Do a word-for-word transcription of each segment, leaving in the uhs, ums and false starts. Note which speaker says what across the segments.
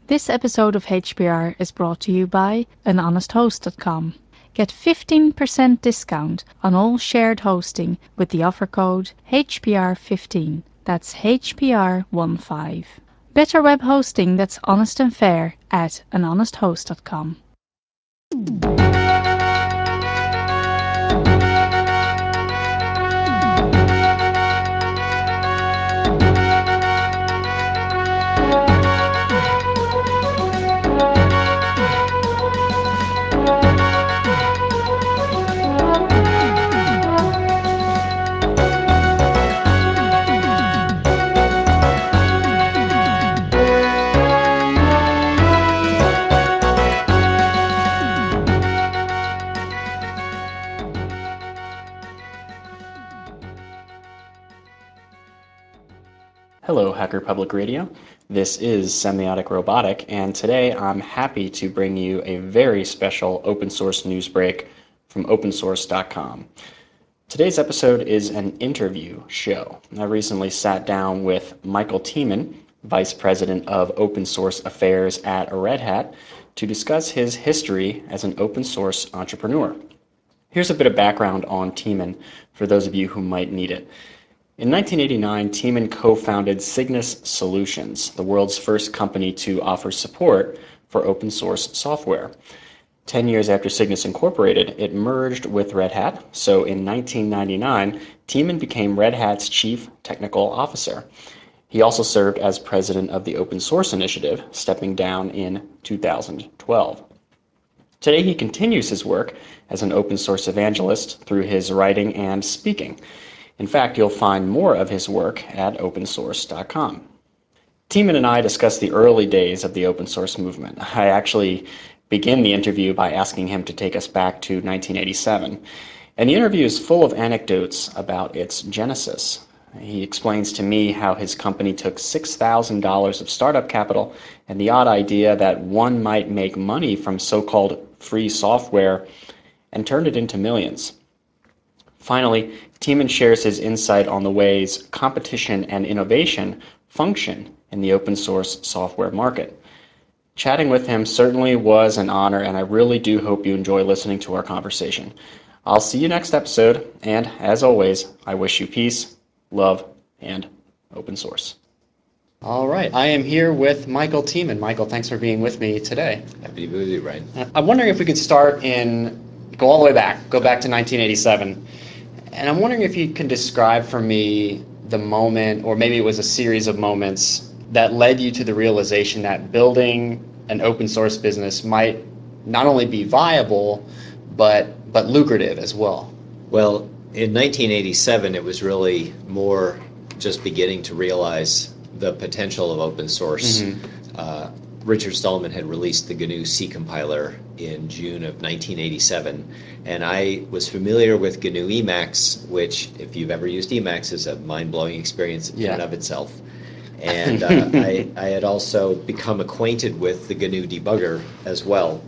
Speaker 1: This episode of H P R is brought to you by an honest host dot com. Get fifteen percent discount on all shared hosting with the offer code H P R fifteen. That's H P R fifteen. Better web hosting that's honest and fair at an honest host dot com.
Speaker 2: Hello, Hacker Public Radio. This is Semiotic Robotic, and today I'm happy to bring you a very special open source news break from open source dot com. Today's episode is an interview show. I recently sat down with Michael Tiemann, Vice President of Open Source Affairs at Red Hat, to discuss his history as an open source entrepreneur. Here's a bit of background on Tiemann for those of you who might need it. In nineteen eighty-nine, Tiemann co-founded Cygnus Solutions, the world's first company to offer support for open source software. Ten years after Cygnus incorporated, it merged with Red Hat, so in nineteen ninety-nine, Tiemann became Red Hat's Chief Technical Officer. He also served as president of the Open Source Initiative, stepping down in two thousand twelve. Today he continues his work as an open source evangelist through his writing and speaking. In fact, you'll find more of his work at open source dot com. Tiemann and I discussed the early days of the open source movement. I actually begin the interview by asking him to take us back to nineteen eighty-seven. And the interview is full of anecdotes about its genesis. He explains to me how his company took six thousand dollars of startup capital and the odd idea that one might make money from so-called free software and turned it into millions. Finally, Tiemann shares his insight on the ways competition and innovation function in the open source software market. Chatting with him certainly was an honor, and I really do hope you enjoy listening to our conversation. I'll see you next episode, and as always, I wish you peace, love, and open source. All right, I am here with Michael Tiemann. Michael, thanks for being with me today.
Speaker 3: Happy to be with you, Ryan.
Speaker 2: I'm wondering if we could start in, go all the way back, go back to nineteen eighty-seven. And I'm wondering if you can describe for me the moment, or maybe it was a series of moments, that led you to the realization that building an open source business might not only be viable, but but lucrative as well.
Speaker 3: Well, in nineteen eighty-seven, it was really more just beginning to realize the potential of open source. Mm-hmm. Uh, Richard Stallman had released the G N U C compiler in June of nineteen eighty-seven, and I was familiar with G N U Emacs, which, if you've ever used Emacs, is a mind-blowing experience in yeah. and of itself. And uh, I, I had also become acquainted with the G N U debugger as well.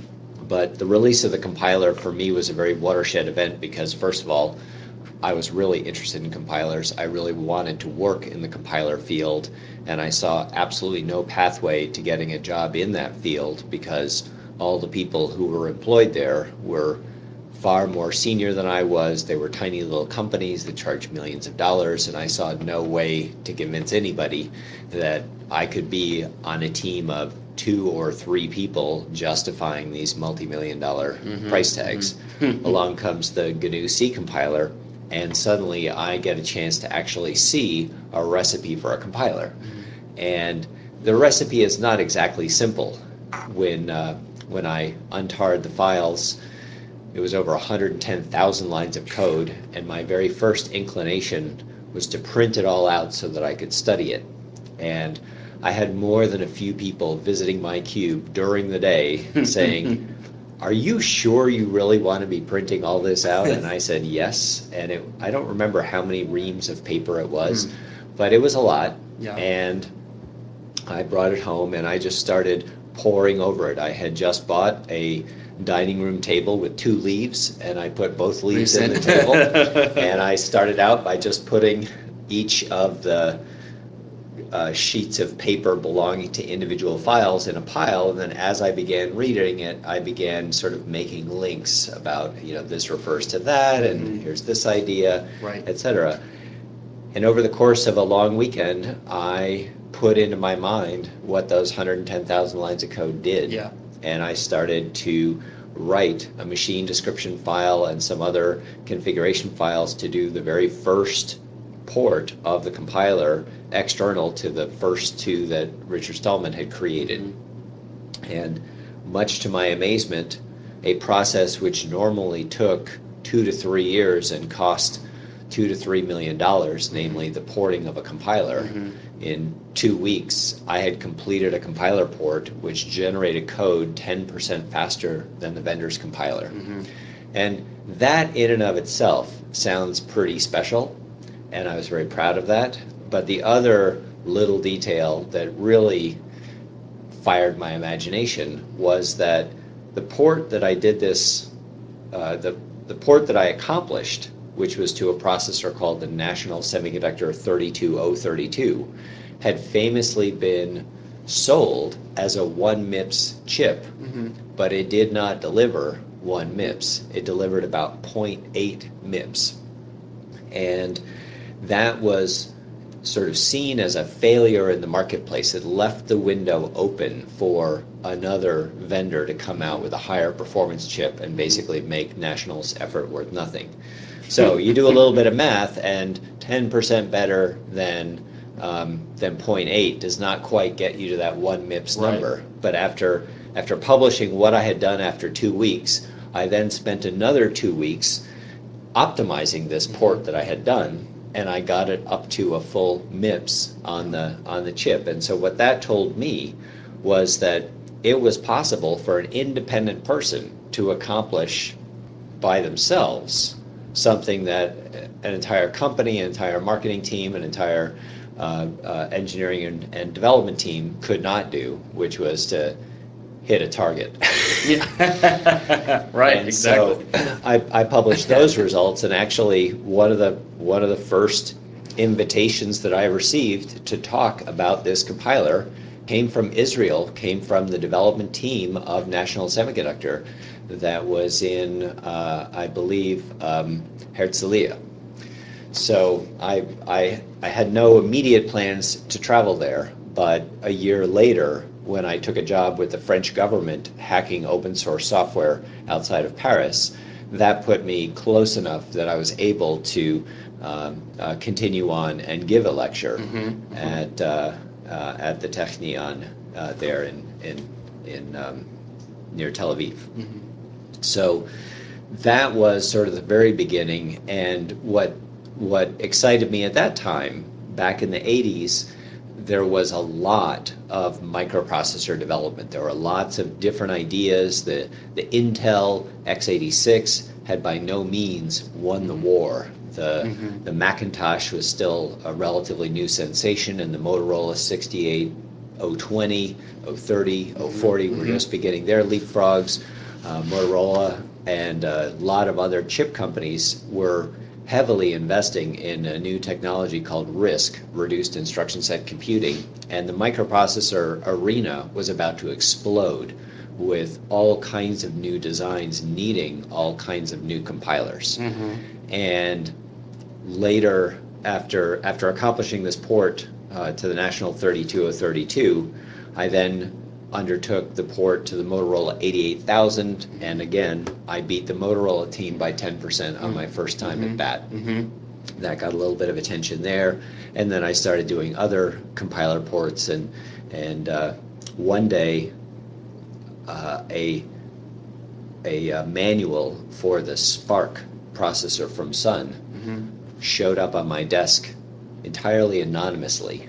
Speaker 3: But the release of the compiler for me was a very watershed event because, first of all, I was really interested in compilers. I really wanted to work in the compiler field, and I saw absolutely no pathway to getting a job in that field because all the people who were employed there were far more senior than I was. They were tiny little companies that charged millions of dollars, and I saw no way to convince anybody that I could be on a team of two or three people justifying these multi-million dollar mm-hmm. price tags. Mm-hmm. Along comes the G N U C compiler, and suddenly I get a chance to actually see a recipe for a compiler. Mm-hmm. And the recipe is not exactly simple. When uh, when I untarred the files, it was over one hundred ten thousand lines of code, and my very first inclination was to print it all out so that I could study it. And I had more than a few people visiting my cube during the day saying, "Are you sure you really want to be printing all this out?" And I said, yes. And it, I don't remember how many reams of paper it was, mm. but it was a lot. Yeah. And I brought it home and I just started poring over it. I had just bought a dining room table with two leaves, and I put both leaves in the table. And I started out by just putting each of the uh, sheets of paper belonging to individual files in a pile, and then as I began reading it, I began sort of making links about, you know, this refers to that, and
Speaker 2: Mhm.
Speaker 3: here's this idea,
Speaker 2: Right.
Speaker 3: et cetera. And over the course of a long weekend, I put into my mind what those one hundred ten thousand lines of code did.
Speaker 2: Yeah.
Speaker 3: And I started to write a machine description file and some other configuration files to do the very first port of the compiler external to the first two that Richard Stallman had created. Mm-hmm. And much to my amazement, a process which normally took two to three years and cost two to three million dollars, namely the porting of a compiler, mm-hmm. in two weeks, I had completed a compiler port which generated code ten percent faster than the vendor's compiler. Mm-hmm. And that in and of itself sounds pretty special, and I was very proud of that. But the other little detail that really fired my imagination was that the port that I did this, uh, the, the port that I accomplished, which was to a processor called the National Semiconductor thirty-two oh thirty-two, had famously been sold as a one MIPS chip, mm-hmm. but it did not deliver one MIPS. It delivered about zero point eight MIPS. And that was sort of seen as a failure in the marketplace. It left the window open for another vendor to come out with a higher performance chip and basically make National's effort worth nothing. So you do a little bit of math, and ten percent better than um, than zero point eight does not quite get you to that one MIPS
Speaker 2: Right.
Speaker 3: number. But after after publishing what I had done after two weeks, I then spent another two weeks optimizing this port that I had done, and I got it up to a full MIPS on the on the chip. And so what that told me was that it was possible for an independent person to accomplish by themselves something that an entire company, an entire marketing team, an entire uh, uh, engineering and, and development team could not do, which was to hit a target.
Speaker 2: Yeah. Right,
Speaker 3: and
Speaker 2: exactly.
Speaker 3: So I, I published those results, and actually one of the one of the first invitations that I received to talk about this compiler came from Israel, came from the development team of National Semiconductor that was in, uh, I believe, um, Herzliya. So I, I, I had no immediate plans to travel there, but a year later, when I took a job with the French government hacking open source software outside of Paris, that put me close enough that I was able to um, uh, continue on and give a lecture mm-hmm, mm-hmm. at uh, uh, at the Technion uh, there in in in um, near Tel Aviv. Mm-hmm. So that was sort of the very beginning, and what what excited me at that time, back in the eighties, there was a lot of microprocessor development. There were lots of different ideas. The the Intel x eighty-six had by no means won the war. The mm-hmm. the Macintosh was still a relatively new sensation, and the Motorola sixty-eight oh twenty, oh thirty, oh forty mm-hmm. were just beginning their leapfrogs. Uh, Motorola and a lot of other chip companies were heavily investing in a new technology called RISC, Reduced Instruction Set Computing, and the microprocessor arena was about to explode with all kinds of new designs needing all kinds of new compilers. Mm-hmm. And later, after after accomplishing this port uh, to the National thirty-two oh thirty-two, I then undertook the port to the Motorola eighty-eight thousand, and again, I beat the Motorola team by ten percent on my first time mm-hmm. at bat. Mm-hmm. That got a little bit of attention there, and then I started doing other compiler ports, and and uh, one day, uh, a a uh, manual for the SPARC processor from Sun mm-hmm. showed up on my desk entirely anonymously,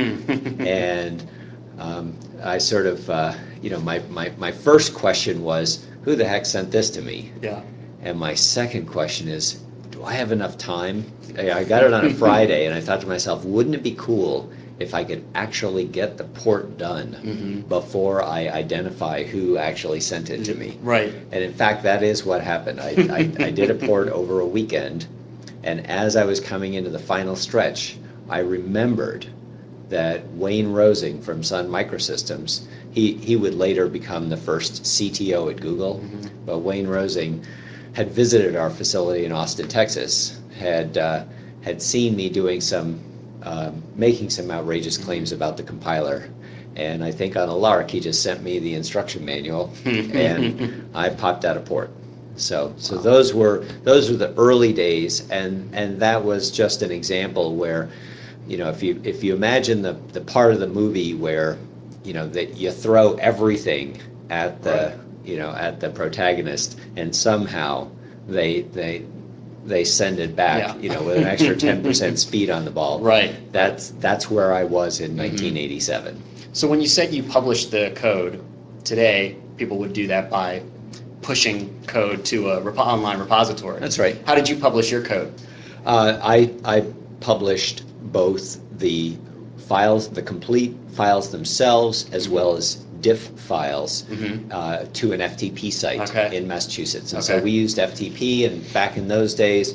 Speaker 3: and um, I sort of, uh, you know, my, my, my first question was, who the heck sent this to me? Yeah. And my second question is, do I have enough time? I got it on a Friday, and I thought to myself, wouldn't it be cool if I could actually get the port done mm-hmm. before I identify who actually sent it to me?
Speaker 2: Right.
Speaker 3: And in fact, that is what happened. I, I, I did a port over a weekend, and as I was coming into the final stretch, I remembered that Wayne Rosing from Sun Microsystems, he, he would later become the first C T O at Google, mm-hmm. but Wayne Rosing had visited our facility in Austin, Texas, had uh, had seen me doing some, um, making some outrageous claims about the compiler. And I think on a lark, he just sent me the instruction manual, and I popped out of port. So, so wow. those were those were the early days, and and that was just an example where, you know, if you if you imagine the the part of the movie where, you know, that you throw everything at the right. you know at the protagonist, and somehow they they they send it back, yeah. you know, with an extra ten percent speed on the ball.
Speaker 2: Right.
Speaker 3: That's that's where I was in nineteen eighty-seven.
Speaker 2: So when you said you published the code, today people would do that by pushing code to a rep- online repository.
Speaker 3: That's right.
Speaker 2: How did you publish your code?
Speaker 3: Uh, I I published both the files, the complete files themselves, as mm-hmm. well as diff files mm-hmm. uh, to an F T P site okay. in Massachusetts. And okay. so we used F T P, and back in those days,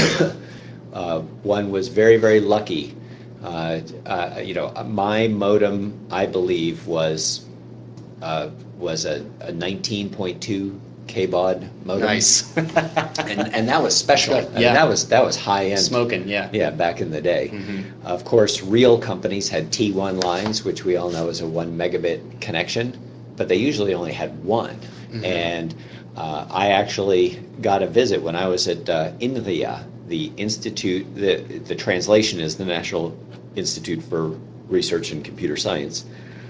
Speaker 3: uh, one was very, very lucky. Uh, uh, you know, my modem, I believe, was uh, was a, a nineteen point two K-baud modem.
Speaker 2: Nice.
Speaker 3: and and that was special.
Speaker 2: Good.
Speaker 3: I mean,
Speaker 2: yeah.
Speaker 3: that was that was high end.
Speaker 2: Smoking, yeah.
Speaker 3: Yeah, back in the day. Mm-hmm. Of course, real companies had T one lines, which we all know is a one megabit connection, but they usually only had one. Mm-hmm. And uh, I actually got a visit when I was at uh, INVIA, the institute. The the translation is the National Institute for Research in Computer Science.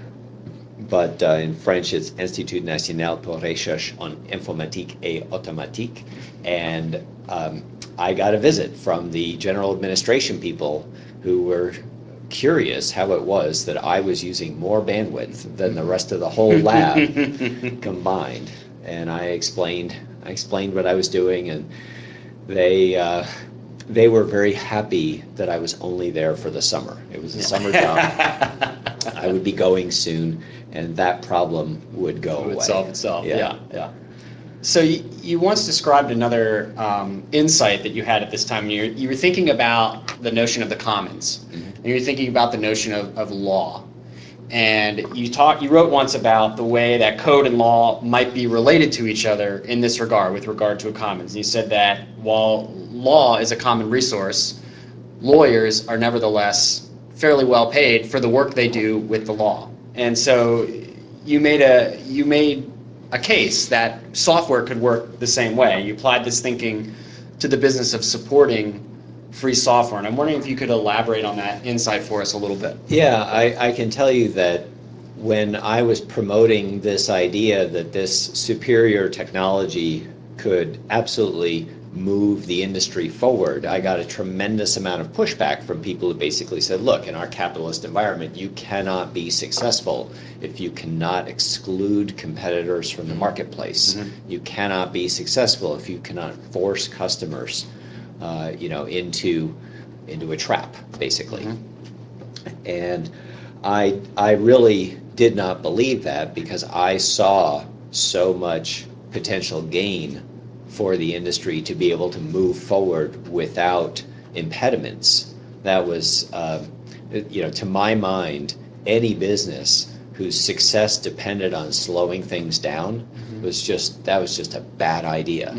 Speaker 3: But uh, in French, it's Institut National pour Recherche en Informatique et Automatique. And um, I got a visit from the general administration people who were curious how it was that I was using more bandwidth than the rest of the whole lab combined. And I explained, I explained what I was doing, and they uh, they were very happy that I was only there for the summer. It was a summer job. I would be going soon, and that problem would go
Speaker 2: it would
Speaker 3: away.
Speaker 2: solve itself. Yeah, yeah. yeah. So you, you once described another um, insight that you had at this time. You you were thinking about the notion of the commons, mm-hmm. and you were thinking about the notion of, of law. And you talked, you wrote once about the way that code and law might be related to each other in this regard, with regard to a commons. And you said that while law is a common resource, lawyers are nevertheless fairly well paid for the work they do with the law. And so you made a you made a case that software could work the same way. You applied this thinking to the business of supporting free software, and I'm wondering if you could elaborate on that insight for us a little bit.
Speaker 3: Yeah, I, I can tell you that when I was promoting this idea that this superior technology could absolutely move the industry forward, I got a tremendous amount of pushback from people who basically said, look, in our capitalist environment, you cannot be successful if you cannot exclude competitors from the marketplace. Mm-hmm. You cannot be successful if you cannot force customers uh, you know, into into a trap, basically. Mm-hmm. And I I really did not believe that, because I saw so much potential gain for the industry to be able to move forward without impediments. That was, uh, you know, to my mind, any business whose success depended on slowing things down mm-hmm. was just, that was just a bad idea.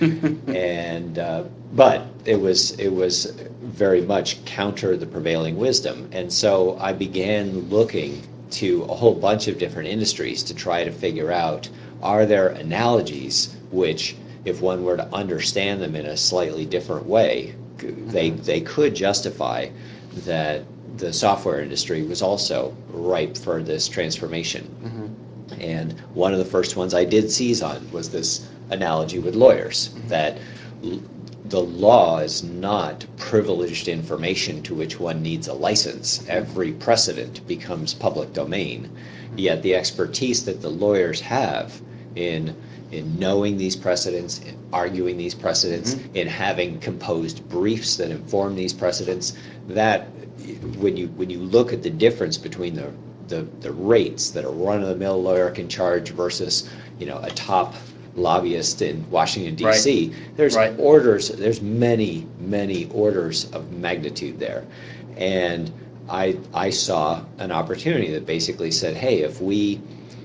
Speaker 3: and uh, but it was it was very much counter the prevailing wisdom. And so I began looking to a whole bunch of different industries to try to figure out, are there analogies which, if one were to understand them in a slightly different way, they they could justify that the software industry was also ripe for this transformation. Mm-hmm. And one of the first ones I did seize on was this analogy with lawyers, mm-hmm. that l- the law is not privileged information to which one needs a license. Every precedent becomes public domain. Yet the expertise that the lawyers have in in knowing these precedents, in arguing these precedents, mm-hmm. in having composed briefs that inform these precedents, that when you when you look at the difference between the the, the rates that a run-of-the-mill lawyer can charge versus, you know, a top lobbyist in Washington, D C, right. there's right. orders, there's many, many orders of magnitude there. And I, I saw an opportunity that basically said, hey, if we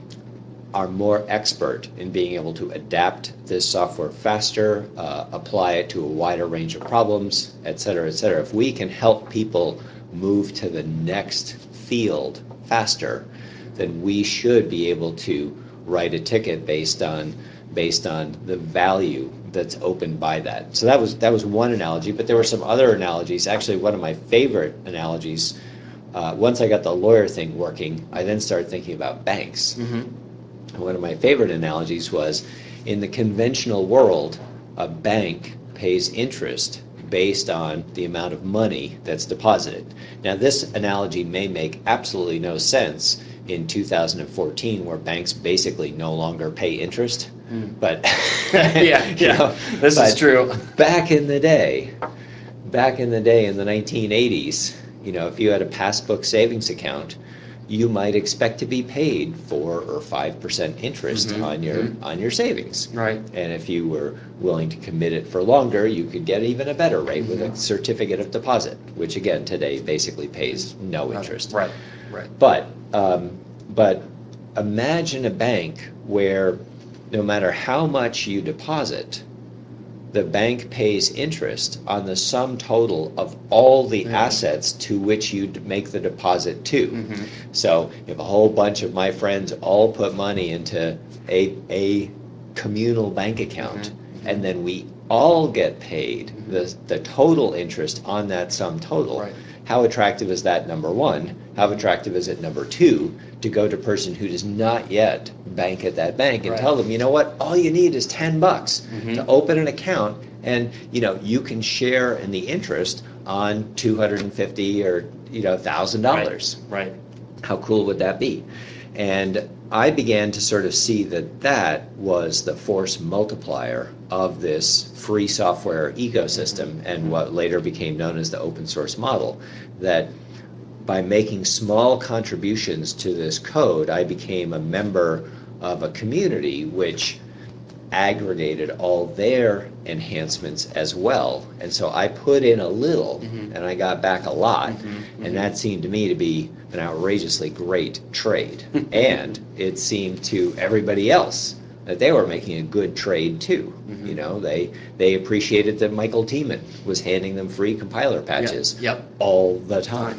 Speaker 3: are more expert in being able to adapt this software faster, uh, apply it to a wider range of problems, et cetera, et cetera. If we can help people move to the next field faster, then we should be able to write a ticket based on based on the value that's opened by that. So that was that was one analogy, but there were some other analogies. Actually, one of my favorite analogies, uh, once I got the lawyer thing working, I then started thinking about banks. Mm-hmm. One of my favorite analogies was, in the conventional world, a bank pays interest based on the amount of money that's deposited. Now, this analogy may make absolutely no sense in two thousand fourteen, where banks basically no longer pay interest. Mm. But
Speaker 2: yeah, yeah, know, this is true.
Speaker 3: Back in the day, back in the day in the nineteen eighties, you know, if you had a passbook savings account, you might expect to be paid four or five percent interest mm-hmm, on your mm-hmm. on your savings.
Speaker 2: Right.
Speaker 3: And if you were willing to commit it for longer, you could get even a better rate mm-hmm. with a certificate of deposit, which again today basically pays no interest.
Speaker 2: Right. Right.
Speaker 3: But um, but imagine a bank where no matter how much you deposit, the bank pays interest on the sum total of all the yeah. assets to which you make the deposit to. Mm-hmm. So if a whole bunch of my friends all put money into a, a communal bank account, mm-hmm. and then we all get paid mm-hmm. the, the total interest on that sum total, right. How attractive is that, number one? How attractive is it, number two, to go to a person who does not yet bank at that bank and right. tell them, you know what, all you need is ten bucks mm-hmm. to open an account, and you know you can share in the interest on two hundred fifty or you know one thousand dollars.
Speaker 2: Right. Right.
Speaker 3: How cool would that be? And I began to sort of see that that was the force multiplier of this free software ecosystem mm-hmm. and what later became known as the open source model, that by making small contributions to this code, I became a member of a community which aggregated all their enhancements as well. And so I put in a little mm-hmm. and I got back a lot. Mm-hmm. Mm-hmm. And that seemed to me to be an outrageously great trade. And it seemed to everybody else that they were making a good trade too. Mm-hmm. You know, they they appreciated that Michael Tiemann was handing them free compiler patches
Speaker 2: yep. Yep.
Speaker 3: all the time.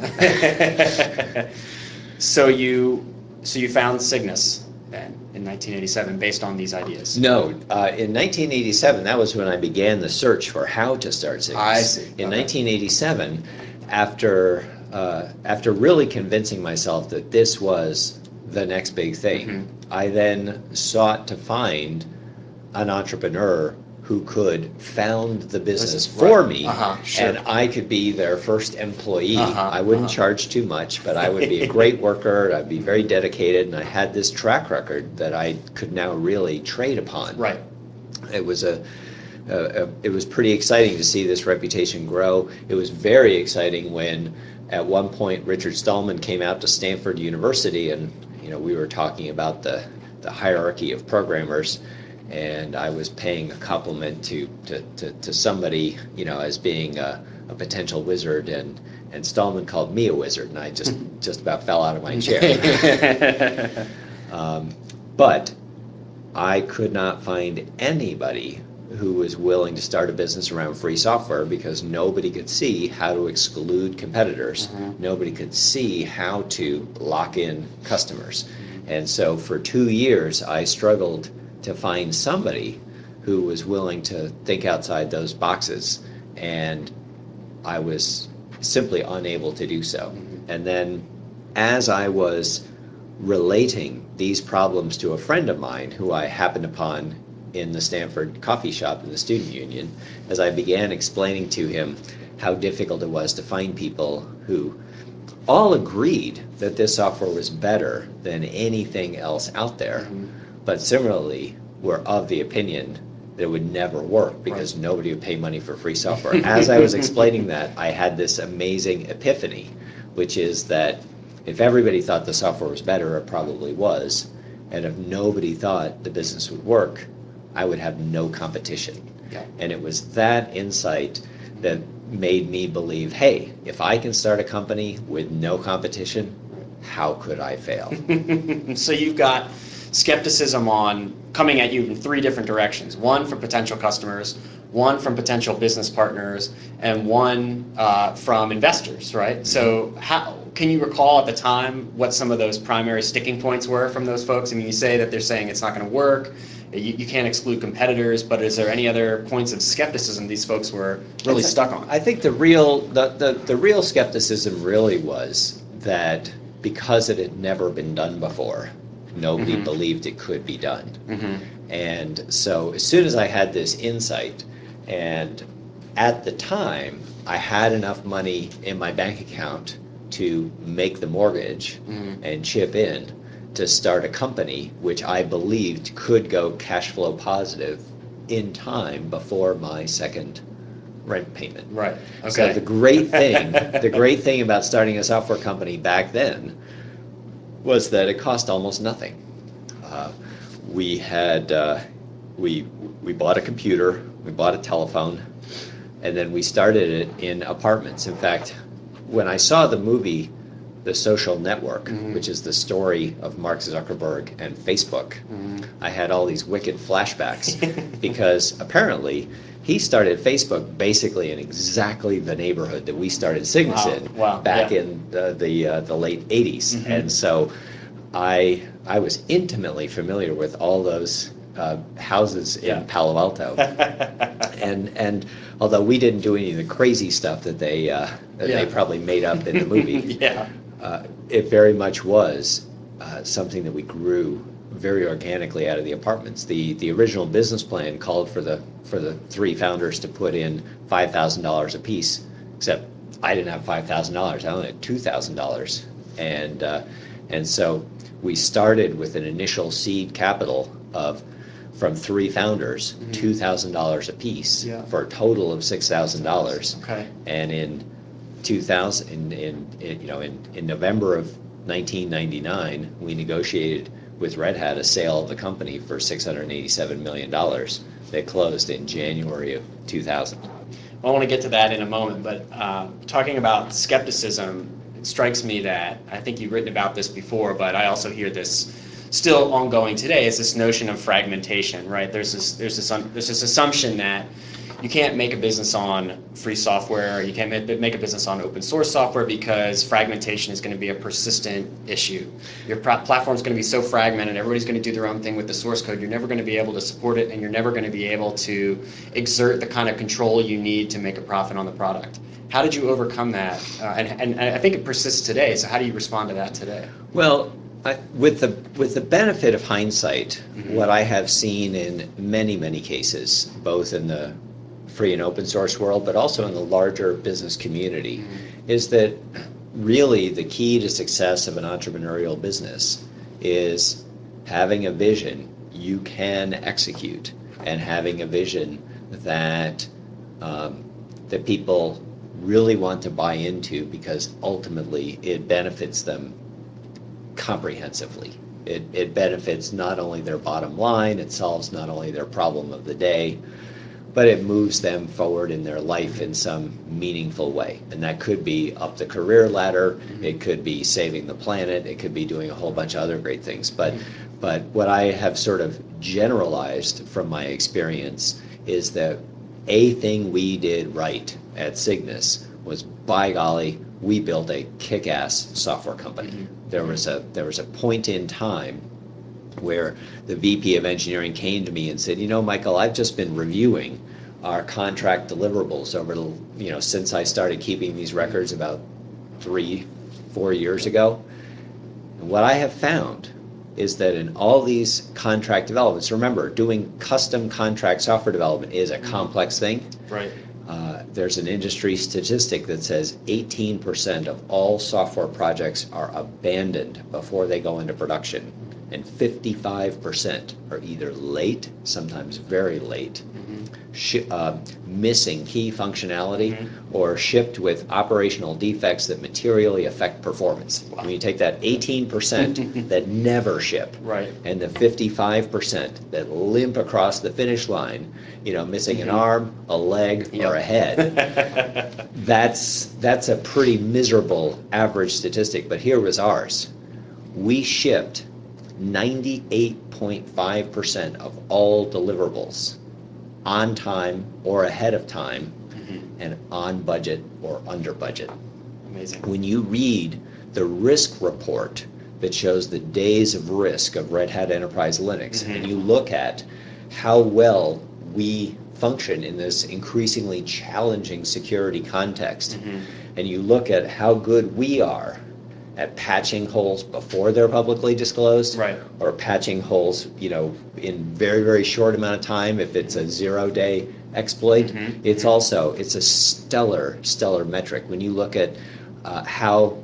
Speaker 2: so you so you found Cygnus then in nineteen eighty-seven based on these ideas?
Speaker 3: No, uh, in nineteen eighty-seven, that was when I began the search for how to start Cygnus.
Speaker 2: I see.
Speaker 3: In
Speaker 2: okay.
Speaker 3: nineteen eighty-seven, after uh, after really convincing myself that this was the next big thing, mm-hmm. I then sought to find an entrepreneur who could found the business for right. me,
Speaker 2: uh-huh, sure.
Speaker 3: and I could be their first employee.
Speaker 2: Uh-huh,
Speaker 3: I wouldn't
Speaker 2: uh-huh.
Speaker 3: charge too much, but I would be a great worker, I'd be very dedicated, and I had this track record that I could now really trade upon.
Speaker 2: Right.
Speaker 3: It was a, a, a it was pretty exciting to see this reputation grow. It was very exciting when at one point Richard Stallman came out to Stanford University, and you know we were talking about the, the hierarchy of programmers, and I was paying a compliment to, to, to, to somebody, you know, as being a, a potential wizard, and, and Stallman called me a wizard, and I just, just about fell out of my chair. um, but I could not find anybody who was willing to start a business around free software because nobody could see how to exclude competitors. Mm-hmm. Nobody could see how to lock in customers. Mm-hmm. And so for two years, I struggled to find somebody who was willing to think outside those boxes, and I was simply unable to do so. Mm-hmm. And then as I was relating these problems to a friend of mine who I happened upon in the Stanford coffee shop in the student union, as I began explaining to him how difficult it was to find people who all agreed that this software was better than anything else out there, mm-hmm. but similarly were of the opinion that it would never work because right. nobody would pay money for free software. As I was explaining that, I had this amazing epiphany, which is that if everybody thought the software was better, it probably was, and if nobody thought the business would work, I would have no competition. Yeah. And it was that insight that made me believe, hey, if I can start a company with no competition, how could I fail?
Speaker 2: So you've got skepticism on coming at you in three different directions. One from potential customers, one from potential business partners, and one uh, from investors, right? Mm-hmm. So how can you recall at the time what some of those primary sticking points were from those folks? I mean, you say that they're saying it's not going to work, you, you can't exclude competitors, but is there any other points of skepticism these folks were really
Speaker 3: th-
Speaker 2: stuck on?
Speaker 3: I think the real the, the, the real skepticism really was that because it had never been done before, nobody mm-hmm. believed it could be done. Mm-hmm. And so as soon as I had this insight, and at the time, I had enough money in my bank account to make the mortgage mm-hmm. and chip in to start a company, which I believed could go cash flow positive in time before my second rent payment.
Speaker 2: Right. Okay.
Speaker 3: So the great thing, the great thing about starting a software company back then was that it cost almost nothing. Uh, we had uh, we we bought a computer, we bought a telephone, and then we started it in apartments. In fact, when I saw the movie The Social Network, mm-hmm. which is the story of Mark Zuckerberg and Facebook, mm-hmm. I had all these wicked flashbacks because apparently he started Facebook basically in exactly the neighborhood that we started Cygnus
Speaker 2: wow.
Speaker 3: in
Speaker 2: wow.
Speaker 3: back
Speaker 2: yeah.
Speaker 3: in the the, uh, the late eighties, mm-hmm. and so I I was intimately familiar with all those uh, houses yeah. in Palo Alto, and and although we didn't do any of the crazy stuff that they uh, that yeah. they probably made up in the movie,
Speaker 2: yeah.
Speaker 3: uh, it very much was uh, something that we grew very organically out of the apartments. The the original business plan called for the for the three founders to put in five thousand dollars apiece, except I didn't have five thousand dollars. I only had two thousand dollars, and uh, and so we started with an initial seed capital of from three founders, mm-hmm. two thousand dollars apiece yeah. for a total of six thousand dollars.
Speaker 2: Okay.
Speaker 3: And in two thousand, in, in, in you know in, in November of nineteen ninety-nine, we negotiated with Red Hat a sale of the company for six hundred eighty-seven million dollars. They closed in January of two thousand.
Speaker 2: I want to get to that in a moment, but uh, talking about skepticism, it strikes me that, I think you've written about this before, but I also hear this still ongoing today, is this notion of fragmentation, right? There's this, there's this, there's this assumption that you can't make a business on free software, you can't make a business on open source software because fragmentation is going to be a persistent issue. Your platform is going to be so fragmented, everybody's going to do their own thing with the source code, you're never going to be able to support it, and you're never going to be able to exert the kind of control you need to make a profit on the product. How did you overcome that? Uh, and, and I think it persists today, so how do you respond to that today?
Speaker 3: Well, I, with the with the benefit of hindsight, mm-hmm. what I have seen in many, many cases, both in the free and open source world, but also in the larger business community, mm-hmm. is that really the key to success of an entrepreneurial business is having a vision you can execute, and having a vision that um, that people really want to buy into, because ultimately it benefits them comprehensively. It, it benefits not only their bottom line, it solves not only their problem of the day, but it moves them forward in their life in some meaningful way. And that could be up the career ladder, it could be saving the planet, it could be doing a whole bunch of other great things. But but what I have sort of generalized from my experience is that a thing we did right at Cygnus was, by golly, we built a kick-ass software company. Mm-hmm. There was a there was a point in time where the V P of engineering came to me and said, you know, Michael, I've just been reviewing our contract deliverables over the, you know, since I started keeping these records about three, four years ago. And what I have found is that in all these contract developments, remember, doing custom contract software development is a complex thing.
Speaker 2: Right.
Speaker 3: Uh, there's an industry statistic that says eighteen percent of all software projects are abandoned before they go into production. and fifty-five percent are either late, sometimes very late, sh- uh, missing key functionality, mm-hmm. or shipped with operational defects that materially affect performance. Wow. When you take that eighteen percent that never ship, right. and the fifty-five percent that limp across the finish line, you know, missing mm-hmm. an arm, a leg, yep. or a head, that's that's a pretty miserable average statistic. But here was ours. We shipped ninety-eight point five percent of all deliverables on time or ahead of time, mm-hmm. and on budget or under budget. Amazing. When you read the risk report that shows the days of risk of Red Hat Enterprise Linux, mm-hmm. and you look at how well we function in this increasingly challenging security context, mm-hmm. and you look at how good we are at patching holes before they're publicly disclosed, right. or patching holes, you know, in very, very short amount of time. If it's a zero-day exploit, mm-hmm. it's mm-hmm. also, it's a stellar, stellar metric. When you look at uh, how,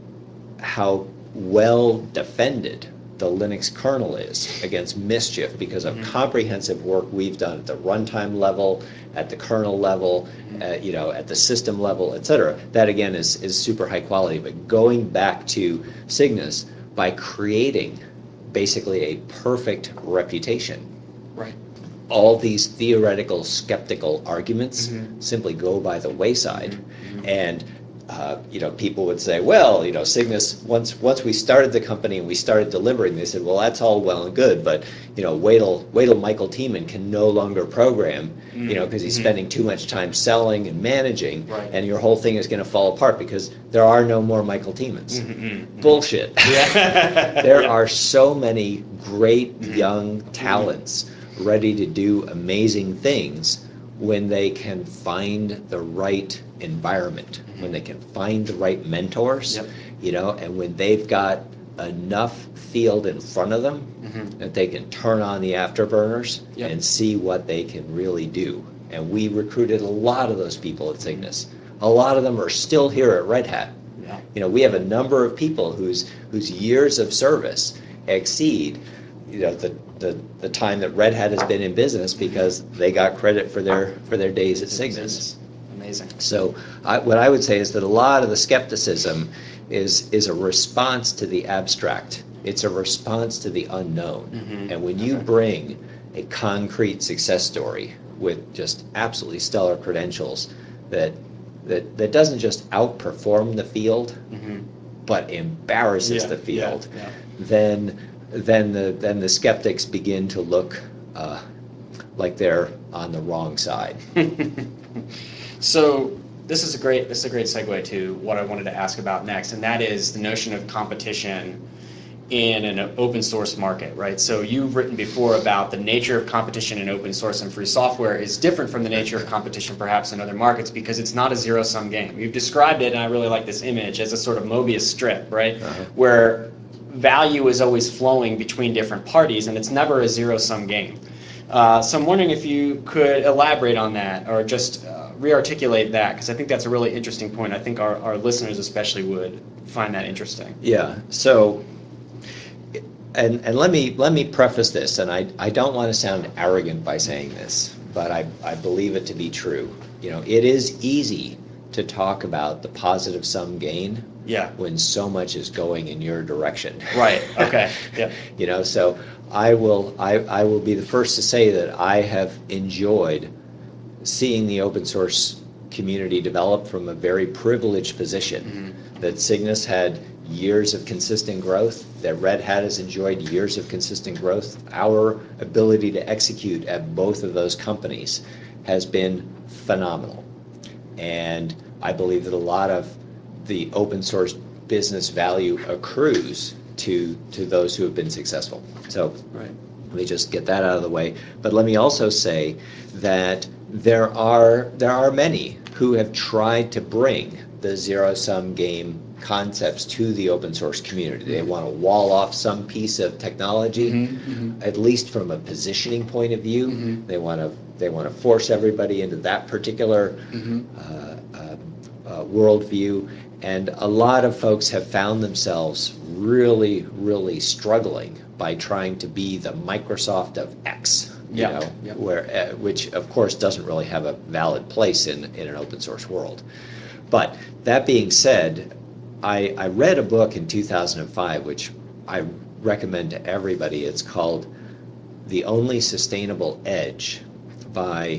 Speaker 3: how well defended the Linux kernel is against mischief because of mm-hmm. comprehensive work we've done at the runtime level, at the kernel level, mm-hmm. uh, you know, at the system level, et cetera. That again is is super high quality. But going back to Cygnus, by creating basically a perfect reputation, right. all these theoretical skeptical arguments mm-hmm. simply go by the wayside, mm-hmm. and Uh, you know, people would say, well, you know, Cygnus, once once we started the company and we started delivering, they said, well, that's all well and good, but, you know, wait till, wait till Michael Tiemann can no longer program, mm-hmm. you know, because he's mm-hmm. spending too much time selling and managing, right. and your whole thing is going to fall apart because there are no more Michael Tiemans. Mm-hmm. Bullshit. Yeah. There yeah. are so many great mm-hmm. young talents mm-hmm. ready to do amazing things when they can find the right environment, mm-hmm. when they can find the right mentors, yep. you know, and when they've got enough field in front of them mm-hmm. that they can turn on the afterburners yep. and see what they can really do. And we recruited a lot of those people at Cygnus. A lot of them are still here at Red Hat. Yeah. You know, we have a number of people whose whose years of service exceed, you know, the the, the time that Red Hat has been in business because they got credit for their for their days at Cygnus. Amazing. So I, what I would say is that a lot of the skepticism is is a response to the abstract. It's a response to the unknown. Mm-hmm. And when you okay. bring a concrete success story with just absolutely stellar credentials that that, that doesn't just outperform the field, mm-hmm. but embarrasses yeah, the field, yeah, yeah. then then the then the skeptics begin to look uh, like they're on the wrong side.
Speaker 2: So this is a great this is a great segue to what I wanted to ask about next, and that is the notion of competition in an open source market, right? So you've written before about the nature of competition in open source and free software is different from the nature of competition perhaps in other markets because it's not a zero-sum game. You've described it, and I really like this image, as a sort of Mobius strip, right? Uh-huh. Where value is always flowing between different parties, and it's never a zero-sum game. Uh, so I'm wondering if you could elaborate on that or just uh, re-articulate that, because I think that's a really interesting point. I think our, our listeners especially would find that interesting.
Speaker 3: Yeah, so, and, and let me let me preface this, and I, I don't want to sound arrogant by saying this, but I, I believe it to be true. You know, it is easy to talk about the positive sum gain yeah. when so much is going in your direction.
Speaker 2: Right, okay, yeah.
Speaker 3: You know, so I will I, I will be the first to say that I have enjoyed seeing the open source community develop from a very privileged position. Mm-hmm. That Cygnus had years of consistent growth, that Red Hat has enjoyed years of consistent growth. Our ability to execute at both of those companies has been phenomenal. And I believe that a lot of the open source business value accrues to to those who have been successful. So right. let me just get that out of the way. But let me also say that there are there are many who have tried to bring the zero-sum game concepts to the open source community. They want to wall off some piece of technology, mm-hmm, mm-hmm. at least from a positioning point of view. Mm-hmm. They want to they want to force everybody into that particular mm-hmm. uh, uh, uh, worldview. And a lot of folks have found themselves really, really struggling by trying to be the Microsoft of X, you
Speaker 2: Yep,
Speaker 3: know,
Speaker 2: yep.
Speaker 3: where uh, which of course doesn't really have a valid place in, in an open source world. But that being said, I, I read a book in two thousand five, which I recommend to everybody. It's called The Only Sustainable Edge by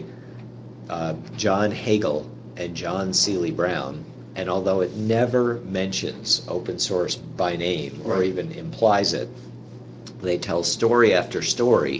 Speaker 3: uh, John Hagel and John Seeley Brown. And although it never mentions open source by name or
Speaker 2: Right.
Speaker 3: even implies it, they tell story after story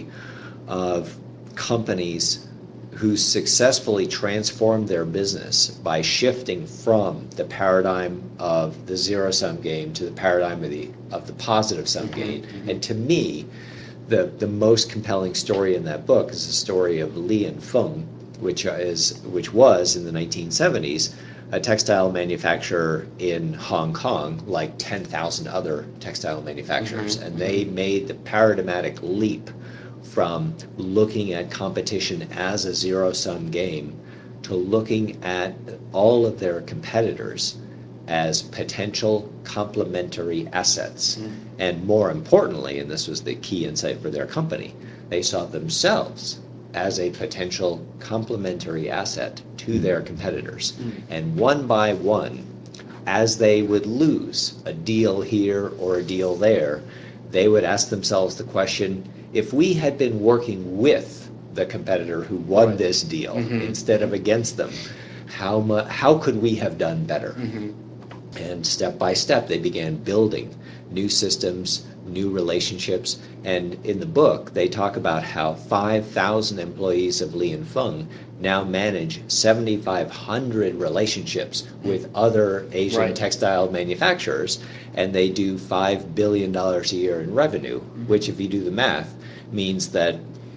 Speaker 3: of companies who successfully transformed their business by shifting from the paradigm of the zero-sum game to the paradigm of the of the positive-sum
Speaker 2: Mm-hmm,
Speaker 3: game.
Speaker 2: mm-hmm.
Speaker 3: And to me, the the most compelling story in that book is the story of Li and Feng, which is which was in the nineteen seventies a textile manufacturer in Hong Kong, like ten thousand other textile manufacturers,
Speaker 2: Mm-hmm,
Speaker 3: and they made the paradigmatic leap from looking at competition as a zero-sum game to looking at all of their competitors as potential complementary assets.
Speaker 2: Mm.
Speaker 3: And more importantly, and this was the key insight for their company, they saw themselves as a potential complementary asset to their competitors.
Speaker 2: Mm.
Speaker 3: And one by one, as they would lose a deal here or a deal there, they would ask themselves the question, if we had been working with the competitor who won
Speaker 2: Right.
Speaker 3: this deal
Speaker 2: Mhm.
Speaker 3: instead of against them, how mu- how could we have done better?
Speaker 2: Mhm.
Speaker 3: And step by step, they began building new systems, new relationships. And in the book, they talk about how five thousand employees of Li and Feng now manage seventy-five hundred relationships with other Asian
Speaker 2: Right.
Speaker 3: textile manufacturers, and they do five billion dollars a year in revenue, which, if you do the math, means that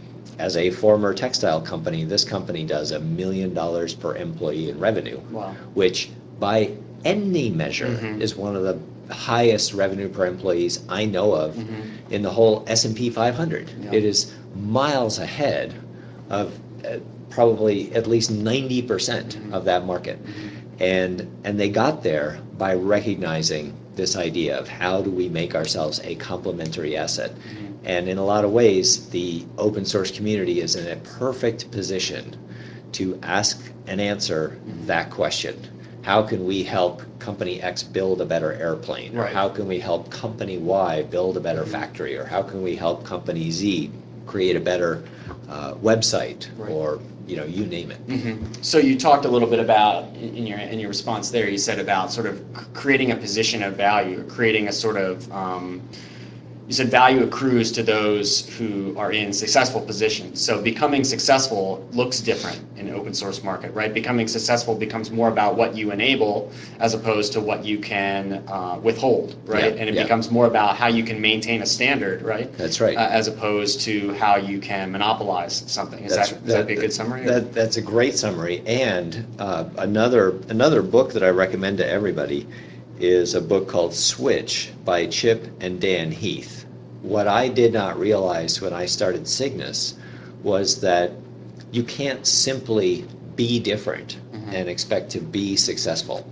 Speaker 3: as a former textile company, this company does a million dollars per employee in revenue,
Speaker 2: Wow.
Speaker 3: which by any measure
Speaker 2: Mhm.
Speaker 3: is one of the highest revenue per employees I know of
Speaker 2: Mhm.
Speaker 3: in the whole S and P five hundred.
Speaker 2: Yeah.
Speaker 3: It is miles ahead of uh, probably at least ninety percent
Speaker 2: Mhm.
Speaker 3: of that market.
Speaker 2: Mhm.
Speaker 3: And, and they got there by recognizing this idea of how do we make ourselves a complementary asset.
Speaker 2: Mhm.
Speaker 3: And in a lot of ways, the open source community is in a perfect position to ask and answer
Speaker 2: Mhm.
Speaker 3: that question. How can we help company X build a better airplane? Or
Speaker 2: Right.
Speaker 3: how can we help company Y build a better
Speaker 2: Mhm.
Speaker 3: factory? Or how can we help company Z create a better uh, website?
Speaker 2: Right.
Speaker 3: Or, you know, you name it.
Speaker 2: Mhm. So you talked a little bit about, in your in your response there, you said about sort of c- creating a position of value, creating a sort of um, you said value accrues to those who are in successful positions. So becoming successful looks different in an open source market, right? Becoming successful becomes more about what you enable as opposed to what you can uh, withhold, right?
Speaker 3: Yeah,
Speaker 2: and it
Speaker 3: yeah.
Speaker 2: becomes more about how you can maintain a standard, right?
Speaker 3: That's right.
Speaker 2: Uh, as opposed to how you can monopolize something. Is
Speaker 3: That's,
Speaker 2: that, is that, be a good summary? or-
Speaker 3: That, that's a great summary. And uh, another another book that I recommend to everybody is a book called Switch by Chip and Dan Heath. What I did not realize when I started Cygnus was that you can't simply be different
Speaker 2: Mhm.
Speaker 3: and expect to be successful.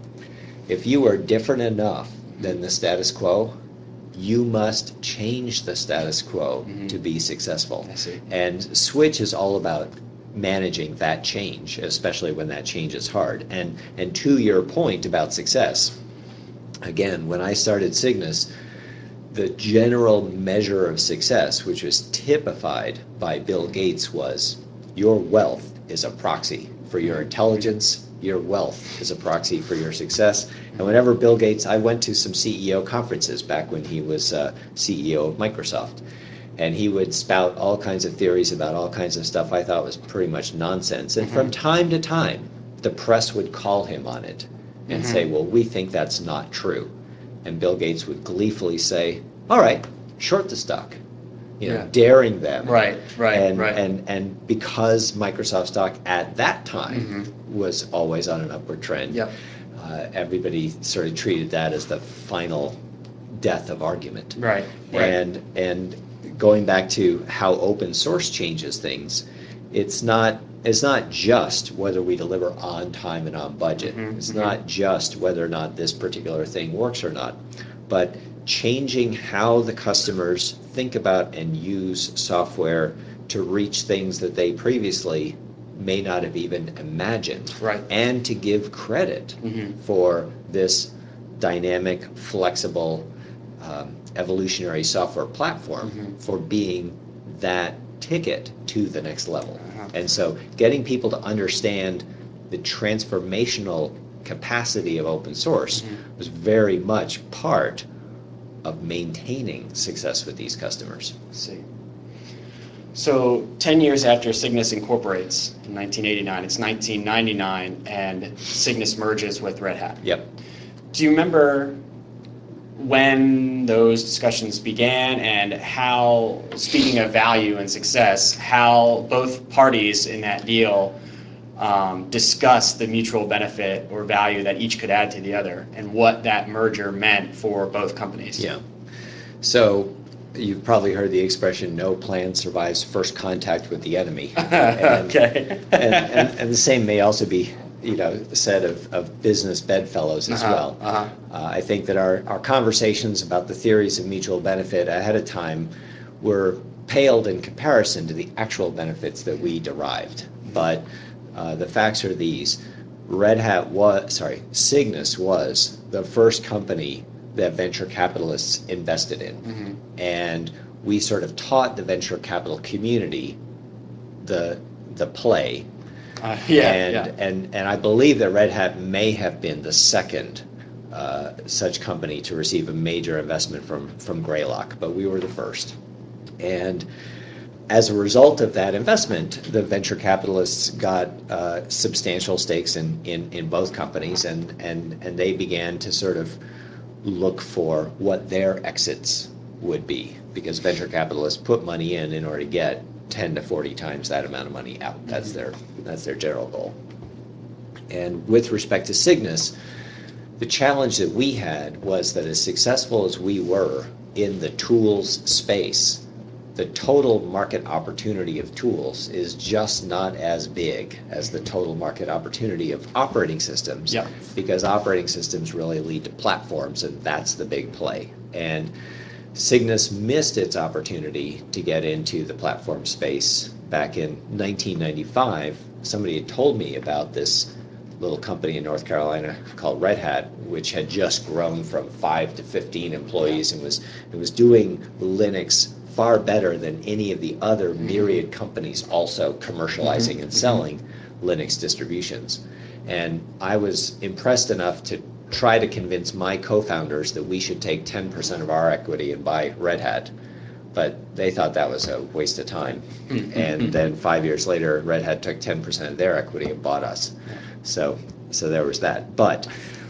Speaker 3: If you are different enough than the status quo, you must change the status quo
Speaker 2: Mhm.
Speaker 3: to be successful.
Speaker 2: I see.
Speaker 3: And Switch is all about managing that change, especially when that change is hard. And and to your point about success, again, when I started Cygnus, the general measure of success, which was typified by Bill Gates, was your wealth is a proxy for your intelligence. Your wealth is a proxy for your success. And whenever Bill Gates, I went to some C E O conferences back when he was uh, C E O of Microsoft, and he would spout all kinds of theories about all kinds of stuff I thought was pretty much nonsense. And from time to time, the press would call him on it and
Speaker 2: Mhm.
Speaker 3: say, well, we think that's not true. And Bill Gates would gleefully say, all right, short the stock, you know,
Speaker 2: Yeah.
Speaker 3: daring them.
Speaker 2: Right, right,
Speaker 3: and,
Speaker 2: right.
Speaker 3: And, and because Microsoft stock at that time
Speaker 2: Mhm.
Speaker 3: was always on an upward trend,
Speaker 2: Yep.
Speaker 3: uh, everybody sort of treated that as the final death of argument.
Speaker 2: Right, right.
Speaker 3: And, and going back to how open source changes things, it's not it's not just whether we deliver on time and on budget.
Speaker 2: Mhm,
Speaker 3: It's
Speaker 2: mhm.
Speaker 3: not just whether or not this particular thing works or not, but changing how the customers think about and use software to reach things that they previously may not have even imagined.
Speaker 2: Right.
Speaker 3: And to give credit
Speaker 2: mm-hmm.
Speaker 3: for this dynamic, flexible, um, evolutionary software platform mm-hmm. for being that ticket to the next level. Uh-huh. And so getting people to understand the transformational capacity of open source mm-hmm. was very much part of maintaining success with these customers.
Speaker 2: I see. So ten years after Cygnus incorporates in nineteen eighty-nine, it's nineteen ninety-nine, and Cygnus merges with Red Hat.
Speaker 3: Yep.
Speaker 2: Do you remember when those discussions began and how, speaking of value and success, how both parties in that deal um, discussed the mutual benefit or value that each could add to the other and what that merger meant for both companies?
Speaker 3: Yeah. So you've probably heard the expression, no plan survives first contact with the enemy. And,
Speaker 2: okay.
Speaker 3: and, and, and the same may also be, you know, said of, of business bedfellows as
Speaker 2: uh-huh,
Speaker 3: well.
Speaker 2: Uh-huh.
Speaker 3: Uh, I think that our, our conversations about the theories of mutual benefit ahead of time were paled in comparison to the actual benefits that we derived. But uh, the facts are these. Red Hat was, sorry, Cygnus was the first company that venture capitalists invested in. Mm-hmm. And we sort of taught the venture capital community the the play.
Speaker 2: Uh, yeah,
Speaker 3: and,
Speaker 2: yeah.
Speaker 3: and and I believe that Red Hat may have been the second uh, such company to receive a major investment from, from Greylock, but we were the first. And as a result of that investment, the venture capitalists got uh, substantial stakes in, in, in both companies, and, and, and they began to sort of look for what their exits would be, because venture capitalists put money in in order to get ten to forty times that amount of money out. That's their that's their general goal. And with respect to Cygnus, the challenge that we had was that as successful as we were in the tools space, the total market opportunity of tools is just not as big as the total market opportunity of operating systems.
Speaker 2: Yep.
Speaker 3: Because operating systems really lead to platforms, and that's the big play. And Cygnus missed its opportunity to get into the platform space back in nineteen ninety-five. Somebody had told me about this little company in North Carolina called Red Hat, which had just grown from five to fifteen employees and was it was doing Linux far better than any of the other mm-hmm. myriad companies also commercializing mm-hmm. and selling mm-hmm. Linux distributions. And I was impressed enough to try to convince my co-founders that we should take ten percent of our equity and buy Red Hat. But they thought that was a waste of time. Mm-hmm. And then five years later, Red Hat took ten percent of their equity and bought us. So so there was that. But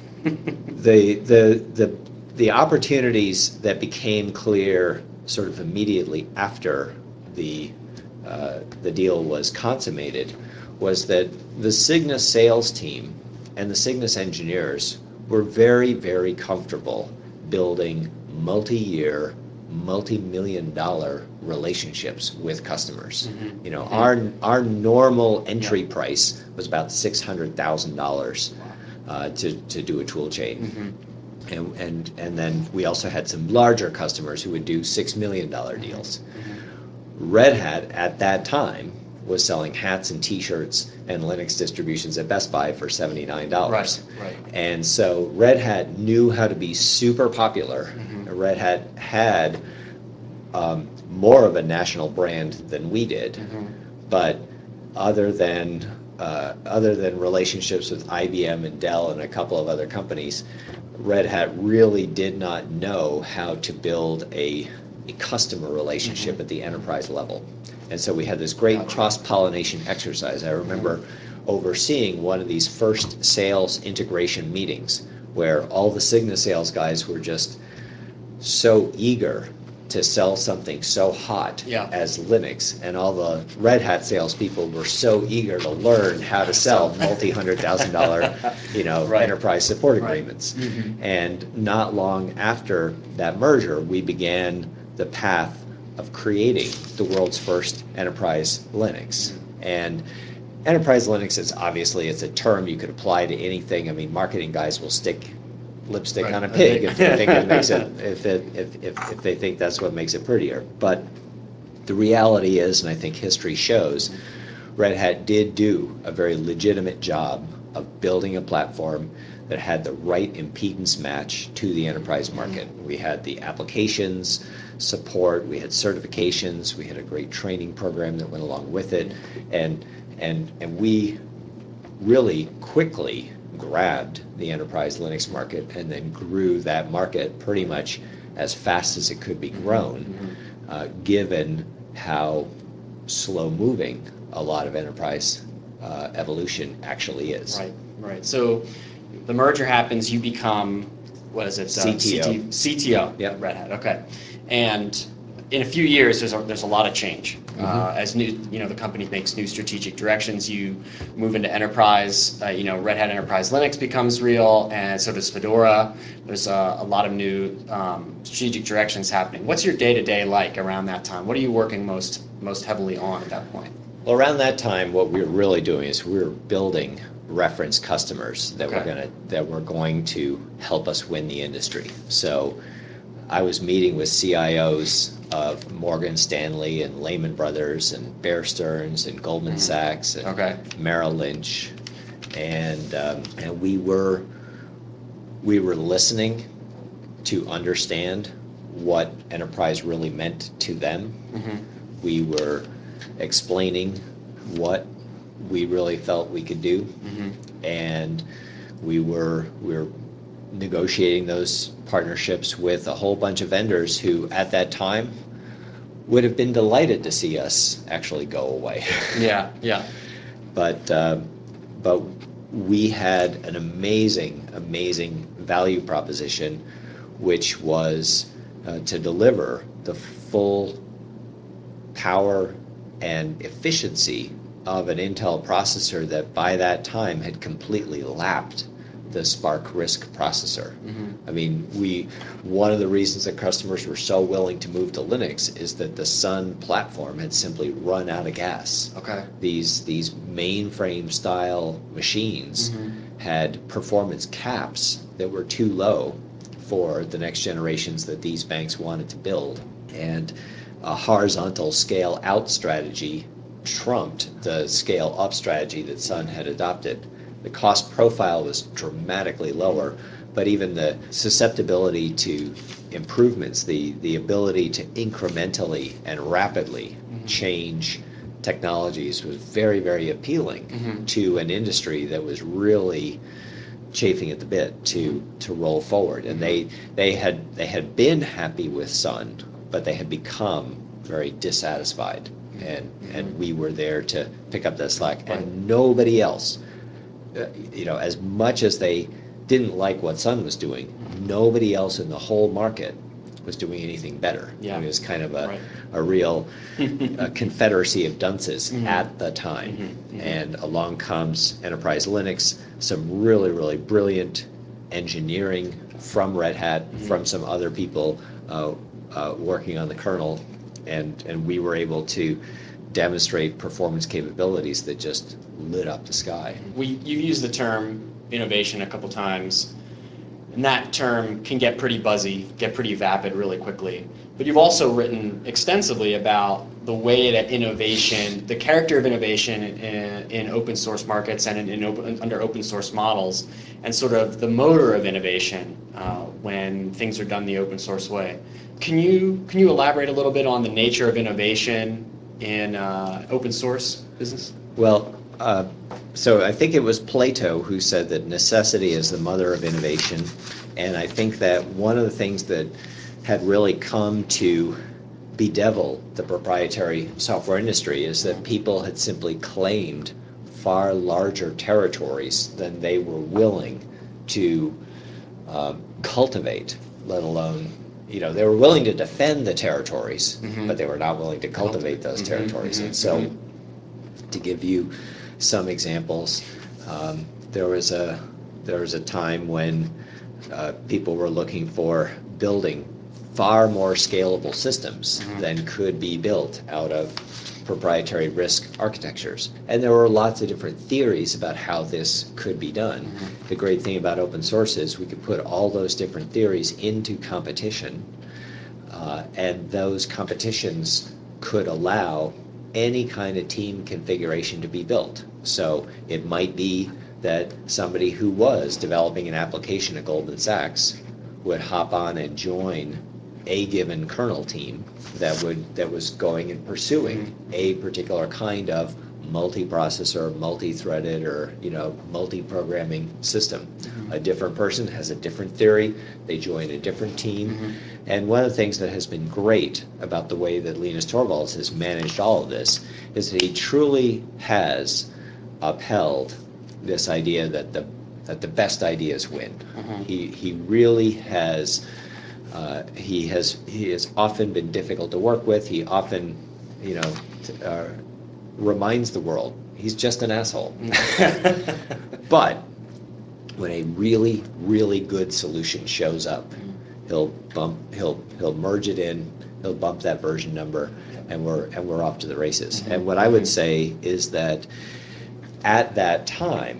Speaker 3: the the the the opportunities that became clear sort of immediately after the uh, the deal was consummated was that the Cygnus sales team and the Cygnus engineers were very, very comfortable building multi-year, multi-million dollar relationships with customers. Mm-hmm. You know, mm-hmm. our our normal entry yeah. price was about six hundred thousand dollars uh, to to do a tool chain. Mm-hmm. And, and and then we also had some larger customers who would do six million dollar deals. Mm-hmm. Red Hat at that time was selling hats and T-shirts and Linux distributions at Best Buy for seventy-nine dollars.
Speaker 2: Right, right.
Speaker 3: And so Red Hat knew how to be super popular. Mm-hmm. Red Hat had um, more of a national brand than we did, mm-hmm. but other than uh, other than relationships with I B M and Dell and a couple of other companies, Red Hat really did not know how to build a, a customer relationship mm-hmm. at the enterprise level. And so we had this great gotcha. cross-pollination exercise. I remember mm-hmm. overseeing one of these first sales integration meetings where all the Cygnus sales guys were just so eager to sell something so hot yeah. as Linux, and all the Red Hat salespeople were so eager to learn how to sell multi-hundred thousand dollar, you know, right. enterprise support agreements. Right. Mm-hmm. And not long after that merger, we began the path of creating the world's first enterprise Linux. Mm-hmm. And enterprise Linux is obviously, it's a term you could apply to anything. I mean, marketing guys will stick lipstick
Speaker 2: Right.
Speaker 3: on a
Speaker 2: A
Speaker 3: pig
Speaker 2: pig.
Speaker 3: if they think it makes it if it if, if if they think that's what makes it prettier. But the reality is, and I think history shows, Red Hat did do a very legitimate job of building a platform that had the right impedance match to the enterprise market. We had the applications support, we had certifications, we had a great training program that went along with it, and and and we really quickly grabbed the enterprise Linux market and then grew that market pretty much as fast as it could be grown, mm-hmm. uh, given how slow moving a lot of enterprise uh, evolution actually is.
Speaker 2: Right, right. So the merger happens, you become, what is it?
Speaker 3: C T O.
Speaker 2: C T O
Speaker 3: yep.
Speaker 2: at Red Hat, okay. And in a few years, there's a, there's a lot of change. Mm-hmm. Uh, as new, you know, the company makes new strategic directions, you move into enterprise, uh, you know, Red Hat Enterprise Linux becomes real, and so does Fedora. There's a, a lot of new um, strategic directions happening. What's your day-to-day like around that time? What are you working most most heavily on at that point?
Speaker 3: Well, around that time, what we were really doing is we were building reference customers that
Speaker 2: okay.
Speaker 3: were gonna that were going to help us win the industry. So I was meeting with C I Os of Morgan Stanley and Lehman Brothers and Bear Stearns and Goldman mm-hmm. Sachs and
Speaker 2: okay.
Speaker 3: Merrill Lynch, and um, and we were we were listening to understand what enterprise really meant to them. Mm-hmm. We were explaining what we really felt we could do, mm-hmm. and we were we were negotiating those partnerships with a whole bunch of vendors who, at that time, would have been delighted to see us actually go away.
Speaker 2: Yeah, yeah.
Speaker 3: But uh, but we had an amazing, amazing value proposition, which was uh, to deliver the full power and efficiency of an Intel processor that by that time had completely lapped the SPARC RISC processor. Mm-hmm. I mean, we one of the reasons that customers were so willing to move to Linux is that the Sun platform had simply run out of gas.
Speaker 2: Okay.
Speaker 3: These these mainframe style machines mm-hmm. had performance caps that were too low for the next generations that these banks wanted to build, and a horizontal scale out strategy trumped the scale up strategy that Sun had adopted. The cost profile was dramatically lower, but even the susceptibility to improvements, the, the ability to incrementally and rapidly mm-hmm. change technologies was very, very appealing mm-hmm. to an industry that was really chafing at the bit to, to roll forward. And they, they had they had been happy with Sun, but they had become very dissatisfied. And, mm-hmm. and we were there to pick up that slack. Right. And nobody else, uh, you know, as much as they didn't like what Sun was doing, mm-hmm. nobody else in the whole market was doing anything better.
Speaker 2: Yeah.
Speaker 3: I mean, it was kind of a,
Speaker 2: right.
Speaker 3: a real a confederacy of dunces mm-hmm. at the time.
Speaker 2: Mm-hmm. Mm-hmm.
Speaker 3: And along comes Enterprise Linux, some really, really brilliant engineering from Red Hat, mm-hmm. from some other people uh, uh, working on the kernel, and, and we were able to demonstrate performance capabilities that just lit up the sky.
Speaker 2: We, you used the term innovation a couple times, and that term can get pretty buzzy, get pretty vapid really quickly. But you've also written extensively about the way that innovation, the character of innovation in, in open source markets and in, in open, under open source models, and sort of the motor of innovation uh, when things are done the open source way. Can you can you elaborate a little bit on the nature of innovation in uh, open source business?
Speaker 3: Well, uh, so I think it was Plato who said that necessity is the mother of innovation, and I think that one of the things that had really come to bedevil the proprietary software industry is that people had simply claimed far larger territories than they were willing to uh, cultivate, let alone, you know, they were willing to defend the territories, mm-hmm. but they were not willing to cultivate those mm-hmm, territories. Mm-hmm, and so, mm-hmm. to give you some examples, um, there was a there was a time when uh, people were looking for building far more scalable systems mm-hmm. than could be built out of proprietary RISC architectures. And there were lots of different theories about how this could be done. Mm-hmm. The great thing about open source is we could put all those different theories into competition, uh, and those competitions could allow any kind of team configuration to be built. So it might be that somebody who was developing an application at Goldman Sachs would hop on and join a given kernel team that would that was going and pursuing mm-hmm. a particular kind of multi-processor, multi-threaded, or you know multi-programming system. Mm-hmm. A different person has a different theory. They join a different team. Mm-hmm. And one of the things that has been great about the way that Linus Torvalds has managed all of this is that he truly has upheld this idea that the that the best ideas win. Mm-hmm. He he really has. Uh, he has he has often been difficult to work with. He often, you know, t- uh, reminds the world he's just an asshole. But when a really really good solution shows up, he'll bump he'll he'll merge it in. He'll bump that version number, and we're and we're off to the races. Mm-hmm. And what I would say is that at that time,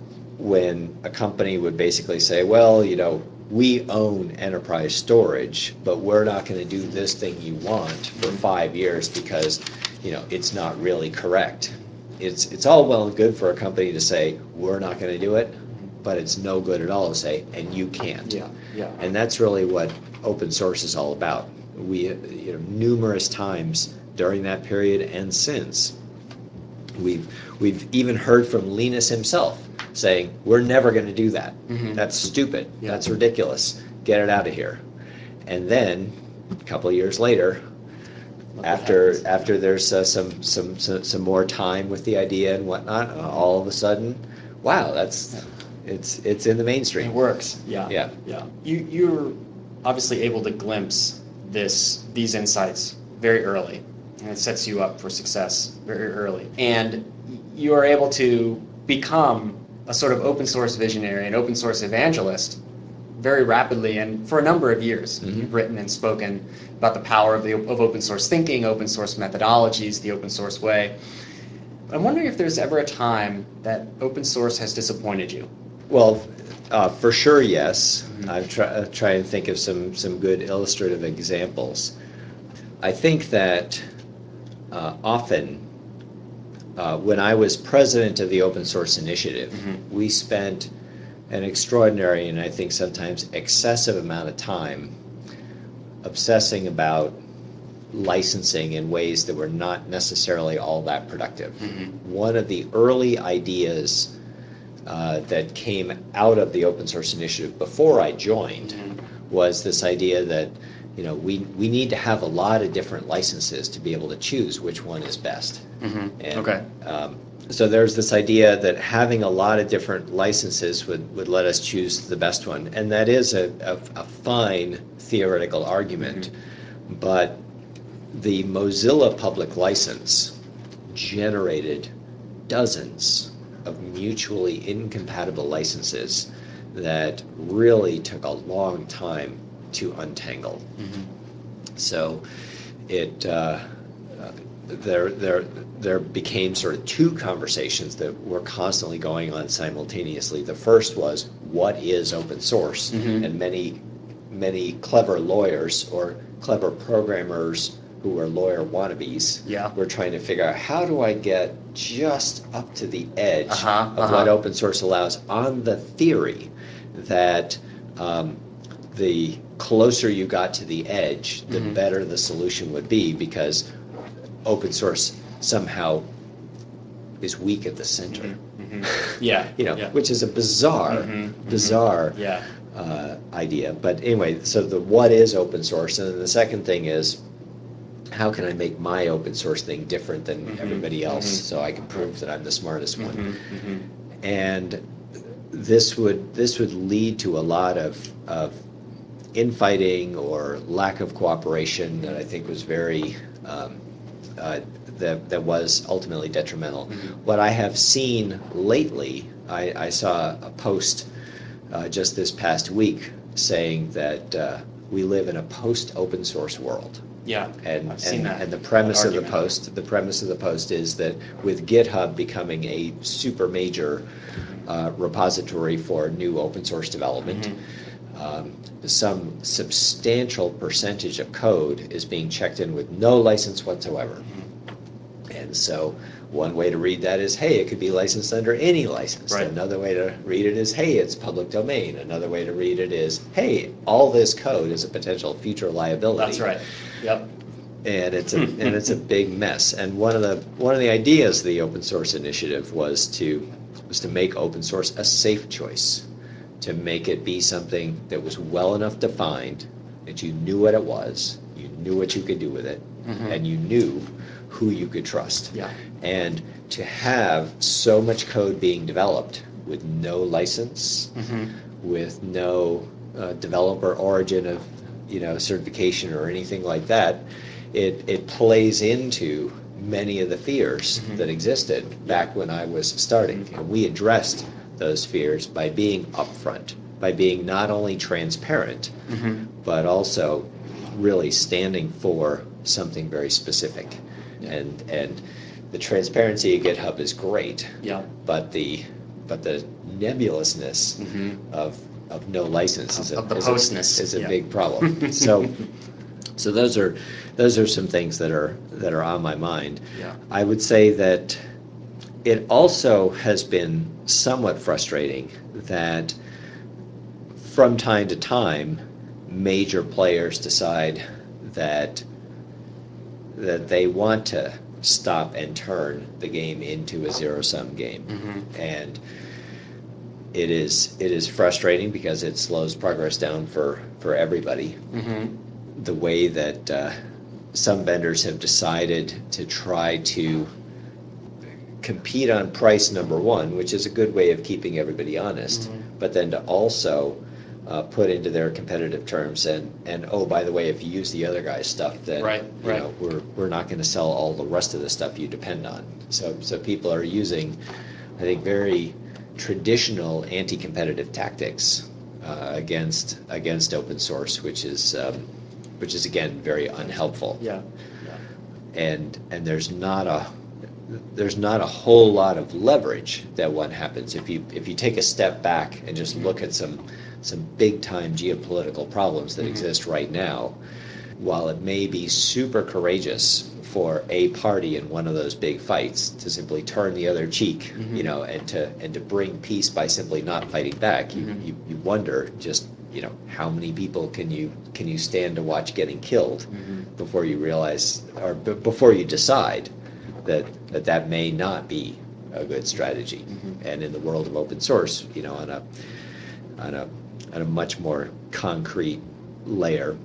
Speaker 3: when a company would basically say, well, you know, we own enterprise storage, but we're not going to do this thing you want for five years because, you know, it's not really correct. It's it's all well and good for a company to say, we're not going to do it, but it's no good at all to say, and you can't.
Speaker 2: Yeah, yeah.
Speaker 3: And that's really what open source is all about. We, you know, numerous times during that period and since, we've we've even heard from Linus himself saying, we're never going to do that. Mm-hmm. That's stupid. Yeah. That's ridiculous. Get it out of here. And then, a couple of years later, Look after after there's uh, some, some some some more time with the idea and whatnot, uh, all of a sudden, wow, that's yeah. it's it's in the mainstream.
Speaker 2: It works. Yeah.
Speaker 3: Yeah.
Speaker 2: Yeah. You you're obviously able to glimpse this these insights very early, and it sets you up for success very early. And you are able to become a sort of open source visionary, an open source evangelist very rapidly and for a number of years. Mm-hmm. You've written and spoken about the power of, the, of open source thinking, open source methodologies, the open source way. But I'm wondering if there's ever a time that open source has disappointed you.
Speaker 3: Well, uh, for sure, yes. Mm-hmm. I'm try, trying to think of some, some good illustrative examples. I think that uh, often Uh, when I was president of the Open Source Initiative, mm-hmm. we spent an extraordinary and I think sometimes excessive amount of time obsessing about licensing in ways that were not necessarily all that productive. Mm-hmm. One of the early ideas uh, that came out of the Open Source Initiative before I joined mm-hmm. was this idea that you know, we, we need to have a lot of different licenses to be able to choose which one is best.
Speaker 2: Mm-hmm.
Speaker 3: And,
Speaker 2: okay.
Speaker 3: Um, so there's this idea that having a lot of different licenses would, would let us choose the best one. And that is a, a, a fine theoretical argument. Mm-hmm. But the Mozilla public license generated dozens of mutually incompatible licenses that really took a long time to untangle. Mm-hmm. So it uh, uh, there there there became sort of two conversations that were constantly going on simultaneously. The first was, what is open source? Mm-hmm. And many many clever lawyers or clever programmers who were lawyer wannabes
Speaker 2: yeah.
Speaker 3: were trying to figure out, how do I get just up to the edge
Speaker 2: uh-huh,
Speaker 3: of
Speaker 2: uh-huh.
Speaker 3: what open source allows, on the theory that um, the closer you got to the edge, the mm-hmm. better the solution would be, because open source somehow is weak at the center.
Speaker 2: Mm-hmm. Mm-hmm. Yeah.
Speaker 3: You know,
Speaker 2: yeah.
Speaker 3: which is a bizarre, mm-hmm. bizarre
Speaker 2: mm-hmm. yeah.
Speaker 3: uh, idea. But anyway, so the what is open source, and then the second thing is, how can I make my open source thing different than mm-hmm. everybody else, mm-hmm. so I can prove that I'm the smartest one?
Speaker 2: Mm-hmm. Mm-hmm.
Speaker 3: And this would this would lead to a lot of, of infighting or lack of cooperation that I think was very um, uh, that that was ultimately detrimental. Mm-hmm. What I have seen lately, I, I saw a post uh, just this past week saying that uh, we live in a post-open source world.
Speaker 2: Yeah,
Speaker 3: And,
Speaker 2: I've seen
Speaker 3: and,
Speaker 2: that.
Speaker 3: and the premise
Speaker 2: that
Speaker 3: of the
Speaker 2: argument.
Speaker 3: post, the premise of the post is that with GitHub becoming a super major uh, repository for new open source development,
Speaker 2: Mm-hmm.
Speaker 3: um, some substantial percentage of code is being checked in with no license whatsoever.
Speaker 2: Mm-hmm.
Speaker 3: And so one way to read that is, hey, it could be licensed under any license.
Speaker 2: Right.
Speaker 3: Another way to read it is, hey, it's public domain. Another way to read it is, hey, all this code is a potential future liability.
Speaker 2: That's right. Yep.
Speaker 3: And it's a and it's a big mess. And one of the one of the ideas of the open source initiative was to was to make open source a safe choice, to make it be something that was well enough defined that you knew what it was, you knew what you could do with it,
Speaker 2: mm-hmm.
Speaker 3: and you knew who you could trust.
Speaker 2: Yeah.
Speaker 3: And to have so much code being developed with no license,
Speaker 2: mm-hmm.
Speaker 3: with no uh, developer origin of you know certification or anything like that, it it plays into many of the fears mm-hmm. that existed yeah. back when I was starting. Mm-hmm. And we addressed those fears by being upfront, by being not only transparent, mm-hmm. but also really standing for something very specific. Yeah. And and the transparency of GitHub is great.
Speaker 2: Yeah.
Speaker 3: But the but the nebulousness mm-hmm. of of no license
Speaker 2: of,
Speaker 3: is a,
Speaker 2: of the
Speaker 3: is
Speaker 2: postness.
Speaker 3: a, is a
Speaker 2: yeah.
Speaker 3: big problem. So so those are those are some things that are that are on my mind.
Speaker 2: Yeah.
Speaker 3: I would say that it also has been somewhat frustrating that from time to time major players decide that that they want to stop and turn the game into a zero-sum game. Mm-hmm. And it is it is frustrating because it slows progress down for, for everybody. Mm-hmm. The way that uh, some vendors have decided to try to compete on price, number one, which is a good way of keeping everybody honest, mm-hmm. but then to also uh, put into their competitive terms and, and oh, by the way, if you use the other guy's stuff, then
Speaker 2: right,
Speaker 3: you
Speaker 2: right.
Speaker 3: know we're we're not going to sell all the rest of the stuff you depend on. So so people are using, I think, very traditional anti-competitive tactics uh, against against open source, which is um, which is again very unhelpful.
Speaker 2: Yeah. yeah.
Speaker 3: And and there's not a there's not a whole lot of leverage that one happens if you if you take a step back and just look at some some big time geopolitical problems that mm-hmm. exist right now. While it may be super courageous for a party in one of those big fights to simply turn the other cheek, mm-hmm. you know, and to and to bring peace by simply not fighting back, mm-hmm. you, you you wonder just you know how many people can you can you stand to watch getting killed mm-hmm. before you realize or b- before you decide that that that may not be a good strategy. Mm-hmm. And in the world of open source, you know, on a on a on a much more concrete layer,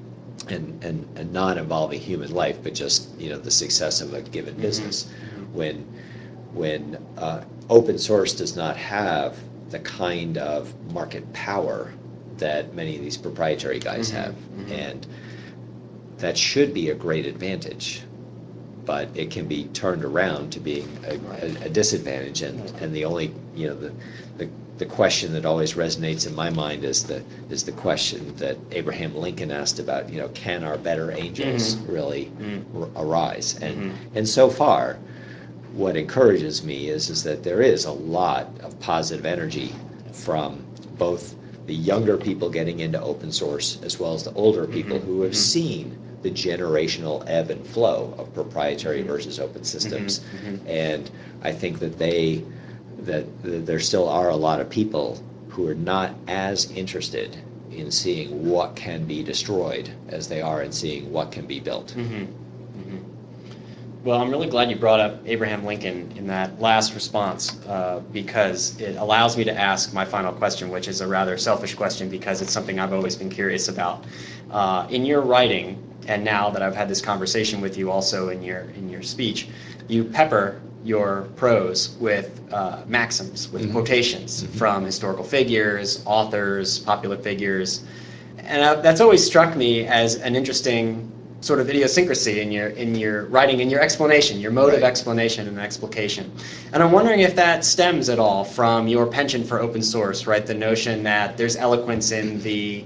Speaker 3: and and, and not involving human life, but just you know the success of a given mm-hmm. business. Mm-hmm. When when uh, open source does not have the kind of market power that many of these proprietary guys mm-hmm. have, mm-hmm. and that should be a great advantage. But it can be turned around to being a, a, a disadvantage, and, and the only you know the, the the question that always resonates in my mind is the is the question that Abraham Lincoln asked about you know can our better angels mm-hmm. really mm-hmm. r- arise, and mm-hmm. and so far, what encourages me is is that there is a lot of positive energy from both the younger people getting into open source as well as the older people mm-hmm. who have mm-hmm. seen the generational ebb and flow of proprietary mm-hmm. versus open systems. Mm-hmm. Mm-hmm. And I think that they that, that there still are a lot of people who are not as interested in seeing what can be destroyed as they are in seeing what can be built.
Speaker 2: Mm-hmm. Mm-hmm. Well, I'm really glad you brought up Abraham Lincoln in that last response uh, because it allows me to ask my final question, which is a rather selfish question because it's something I've always been curious about. Uh, in your writing, and now that I've had this conversation with you also in your in your speech, you pepper your prose with uh, maxims, with mm-hmm. quotations mm-hmm. from historical figures, authors, popular figures. And uh, that's always struck me as an interesting sort of idiosyncrasy in your in your writing, in your explanation, your mode right. of explanation and explication. And I'm wondering if that stems at all from your penchant for open source, right? The notion that there's eloquence in the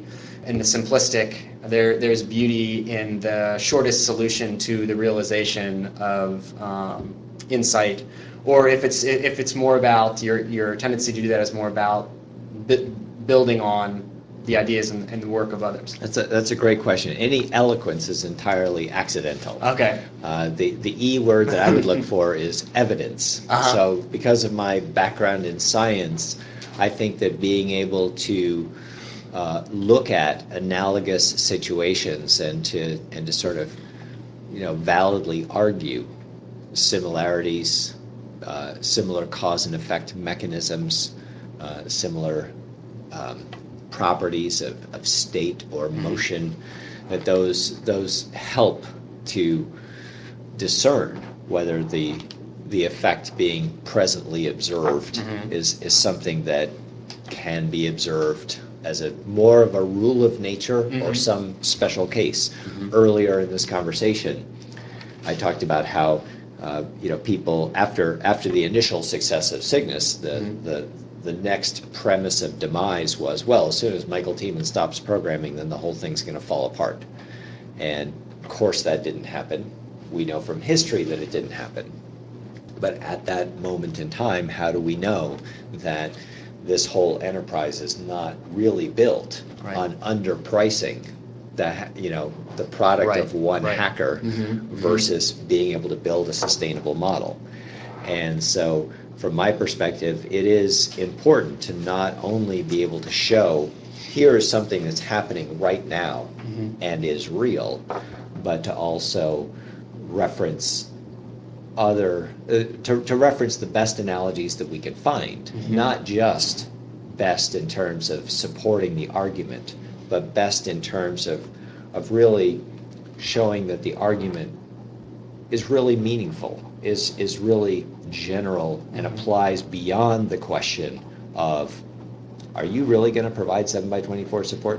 Speaker 2: in the simplistic, there there's beauty in the shortest solution to the realization of um, insight, or if it's if it's more about your your tendency to do that is more about bi- building on the ideas and, and the work of others.
Speaker 3: That's a that's a great question. Any eloquence is entirely accidental.
Speaker 2: Okay.
Speaker 3: Uh, the the E word that I would look for is evidence.
Speaker 2: Uh-huh.
Speaker 3: So because of my background in science, I think that being able to uh, look at analogous situations and to and to sort of, you know, validly argue similarities, uh, similar cause and effect mechanisms, uh, similar um, properties of, of state or motion, that those those help to discern whether the the effect being presently observed mm-hmm. is is something that can be observed as a more of a rule of nature mm-hmm. or some special case. Mm-hmm. Earlier in this conversation, I talked about how uh, you know people after after the initial success of Cygnus, the mm-hmm. the the next premise of demise was, well, as soon as Michael Tiemann stops programming, then the whole thing's going to fall apart. And of course that didn't happen. We know from history that it didn't happen. But at that moment in time, how do we know that this whole enterprise is not really built right. on underpricing the, you know, the product right. of one right. hacker mm-hmm. versus mm-hmm. being able to build a sustainable model? And so from my perspective, it is important to not only be able to show here is something that's happening right now mm-hmm. and is real, but to also reference other, uh, to, to reference the best analogies that we can find, mm-hmm. not just best in terms of supporting the argument, but best in terms of, of really showing that the argument is really meaningful, is is really general and applies beyond the question of, are you really going to provide seven by twenty-four support?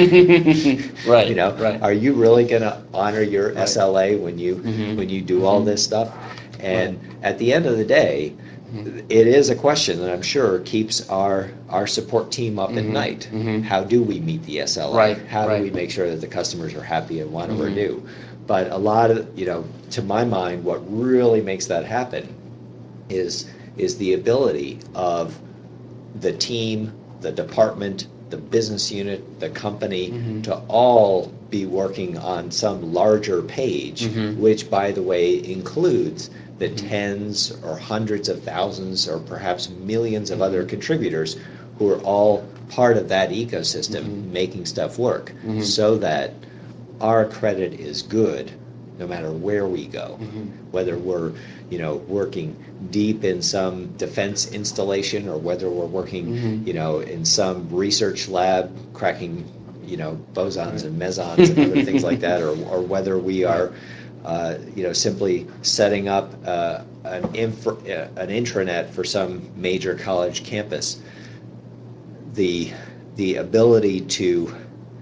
Speaker 2: Right.
Speaker 3: You know,
Speaker 2: right.
Speaker 3: Are you really going to honor your right. S L A when you mm-hmm. when you do mm-hmm. all this stuff? And right. at the end of the day, mm-hmm. it is a question that I'm sure keeps our our support team up mm-hmm. at night. Mm-hmm. How do we meet the S L A?
Speaker 2: Right.
Speaker 3: How
Speaker 2: right.
Speaker 3: do we make sure that the customers are happy and want to
Speaker 2: mm-hmm.
Speaker 3: renew? But a lot of, you know, to my mind, what really makes that happen is is the ability of the team, the department, the business unit, the company mm-hmm. to all be working on some larger page, mm-hmm. which, by the way, includes the mm-hmm. tens or hundreds of thousands or perhaps millions of mm-hmm. other contributors who are all part of that ecosystem mm-hmm. making stuff work mm-hmm. so that our credit is good no matter where we go, mm-hmm. whether we're, you know, working deep in some defense installation or whether we're working, mm-hmm. you know, in some research lab cracking, you know, bosons right. and mesons and other things like that, or, or whether we are, uh, you know, simply setting up uh, an, infra, uh, an intranet for some major college campus. The the ability to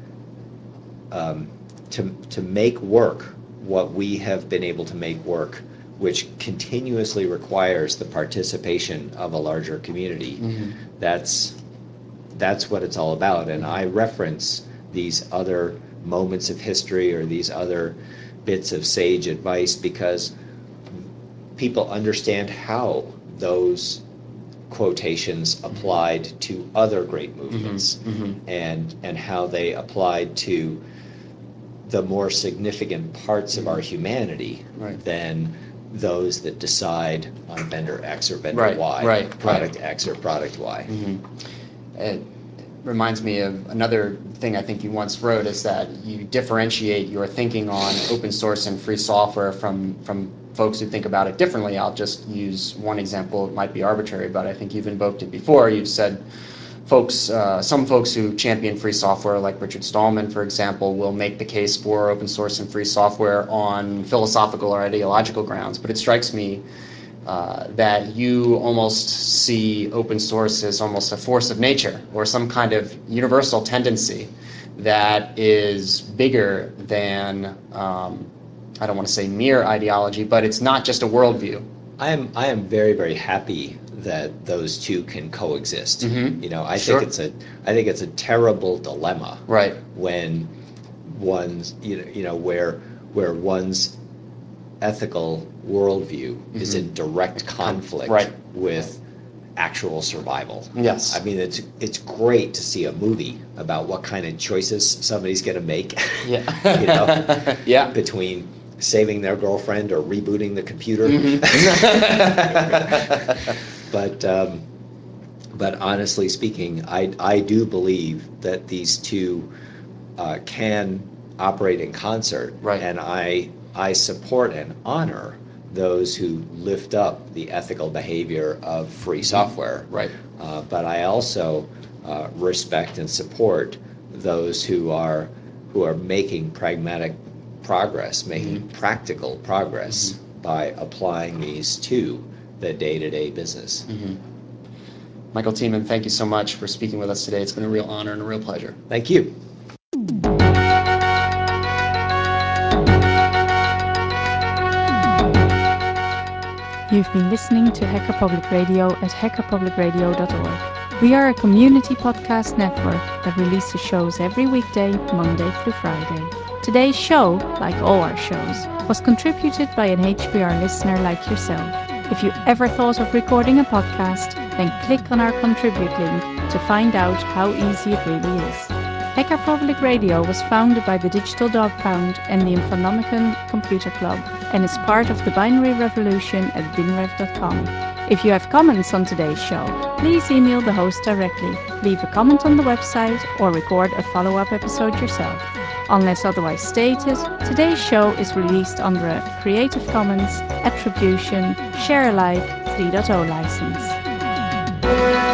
Speaker 3: um, to to make work what we have been able to make work, which continuously requires the participation of a larger community. Mm-hmm. That's that's what it's all about. And I reference these other moments of history or these other bits of sage advice because people understand how those quotations applied to other great movements mm-hmm. Mm-hmm. and and how they applied to the more significant parts mm-hmm. of our humanity right. than those that decide on vendor X or vendor
Speaker 2: right,
Speaker 3: Y,
Speaker 2: right,
Speaker 3: product
Speaker 2: right.
Speaker 3: X or product Y.
Speaker 2: Mm-hmm. It reminds me of another thing I think you once wrote is that you differentiate your thinking on open source and free software from, from folks who think about it differently. I'll just use one example. It might be arbitrary, but I think you've invoked it before. You've said folks, uh, some folks who champion free software, like Richard Stallman, for example, will make the case for open source and free software on philosophical or ideological grounds. But it strikes me uh, that you almost see open source as almost a force of nature or some kind of universal tendency that is bigger than, um, I don't want to say mere ideology, but it's not just a worldview.
Speaker 3: I am I am very, very happy that those two can coexist.
Speaker 2: Mhm.
Speaker 3: You know, I
Speaker 2: Sure.
Speaker 3: think it's a I think it's a terrible dilemma
Speaker 2: Right.
Speaker 3: when one's you know, you know where where one's ethical worldview is in direct conflict
Speaker 2: Right.
Speaker 3: with actual survival.
Speaker 2: Yes.
Speaker 3: I mean, it's it's great to see a movie about what kind of choices somebody's going to make.
Speaker 2: Yeah.
Speaker 3: You know,
Speaker 2: Yeah.
Speaker 3: between saving their girlfriend or rebooting the computer.
Speaker 2: Mhm.
Speaker 3: But um, but honestly speaking, I I do believe that these two uh, can operate in concert,
Speaker 2: Right.
Speaker 3: and I I support and honor those who lift up the ethical behavior of free software.
Speaker 2: Right.
Speaker 3: Uh, but I also uh, respect and support those who are who are making pragmatic progress, making practical progress by applying these to the day-to-day business.
Speaker 2: Michael Tiemann, thank you so much for speaking with us today. It's been a real honor and a real pleasure.
Speaker 3: Thank you.
Speaker 1: You've been listening to Hacker Public Radio at hacker public radio dot org. We are a community podcast network that releases shows every weekday, Monday through Friday. Today's show, like all our shows, was contributed by an H P R listener like yourself. If you ever thought of recording a podcast, then click on our contribute link to find out how easy it really is. Hacker Public Radio was founded by the Digital Dog Pound and the Infonomicon Computer Club and is part of the Binary Revolution at binrev dot com. If you have comments on today's show, please email the host directly, leave a comment on the website, or record a follow-up episode yourself. Unless otherwise stated, today's show is released under a Creative Commons Attribution Share Alike three point oh license.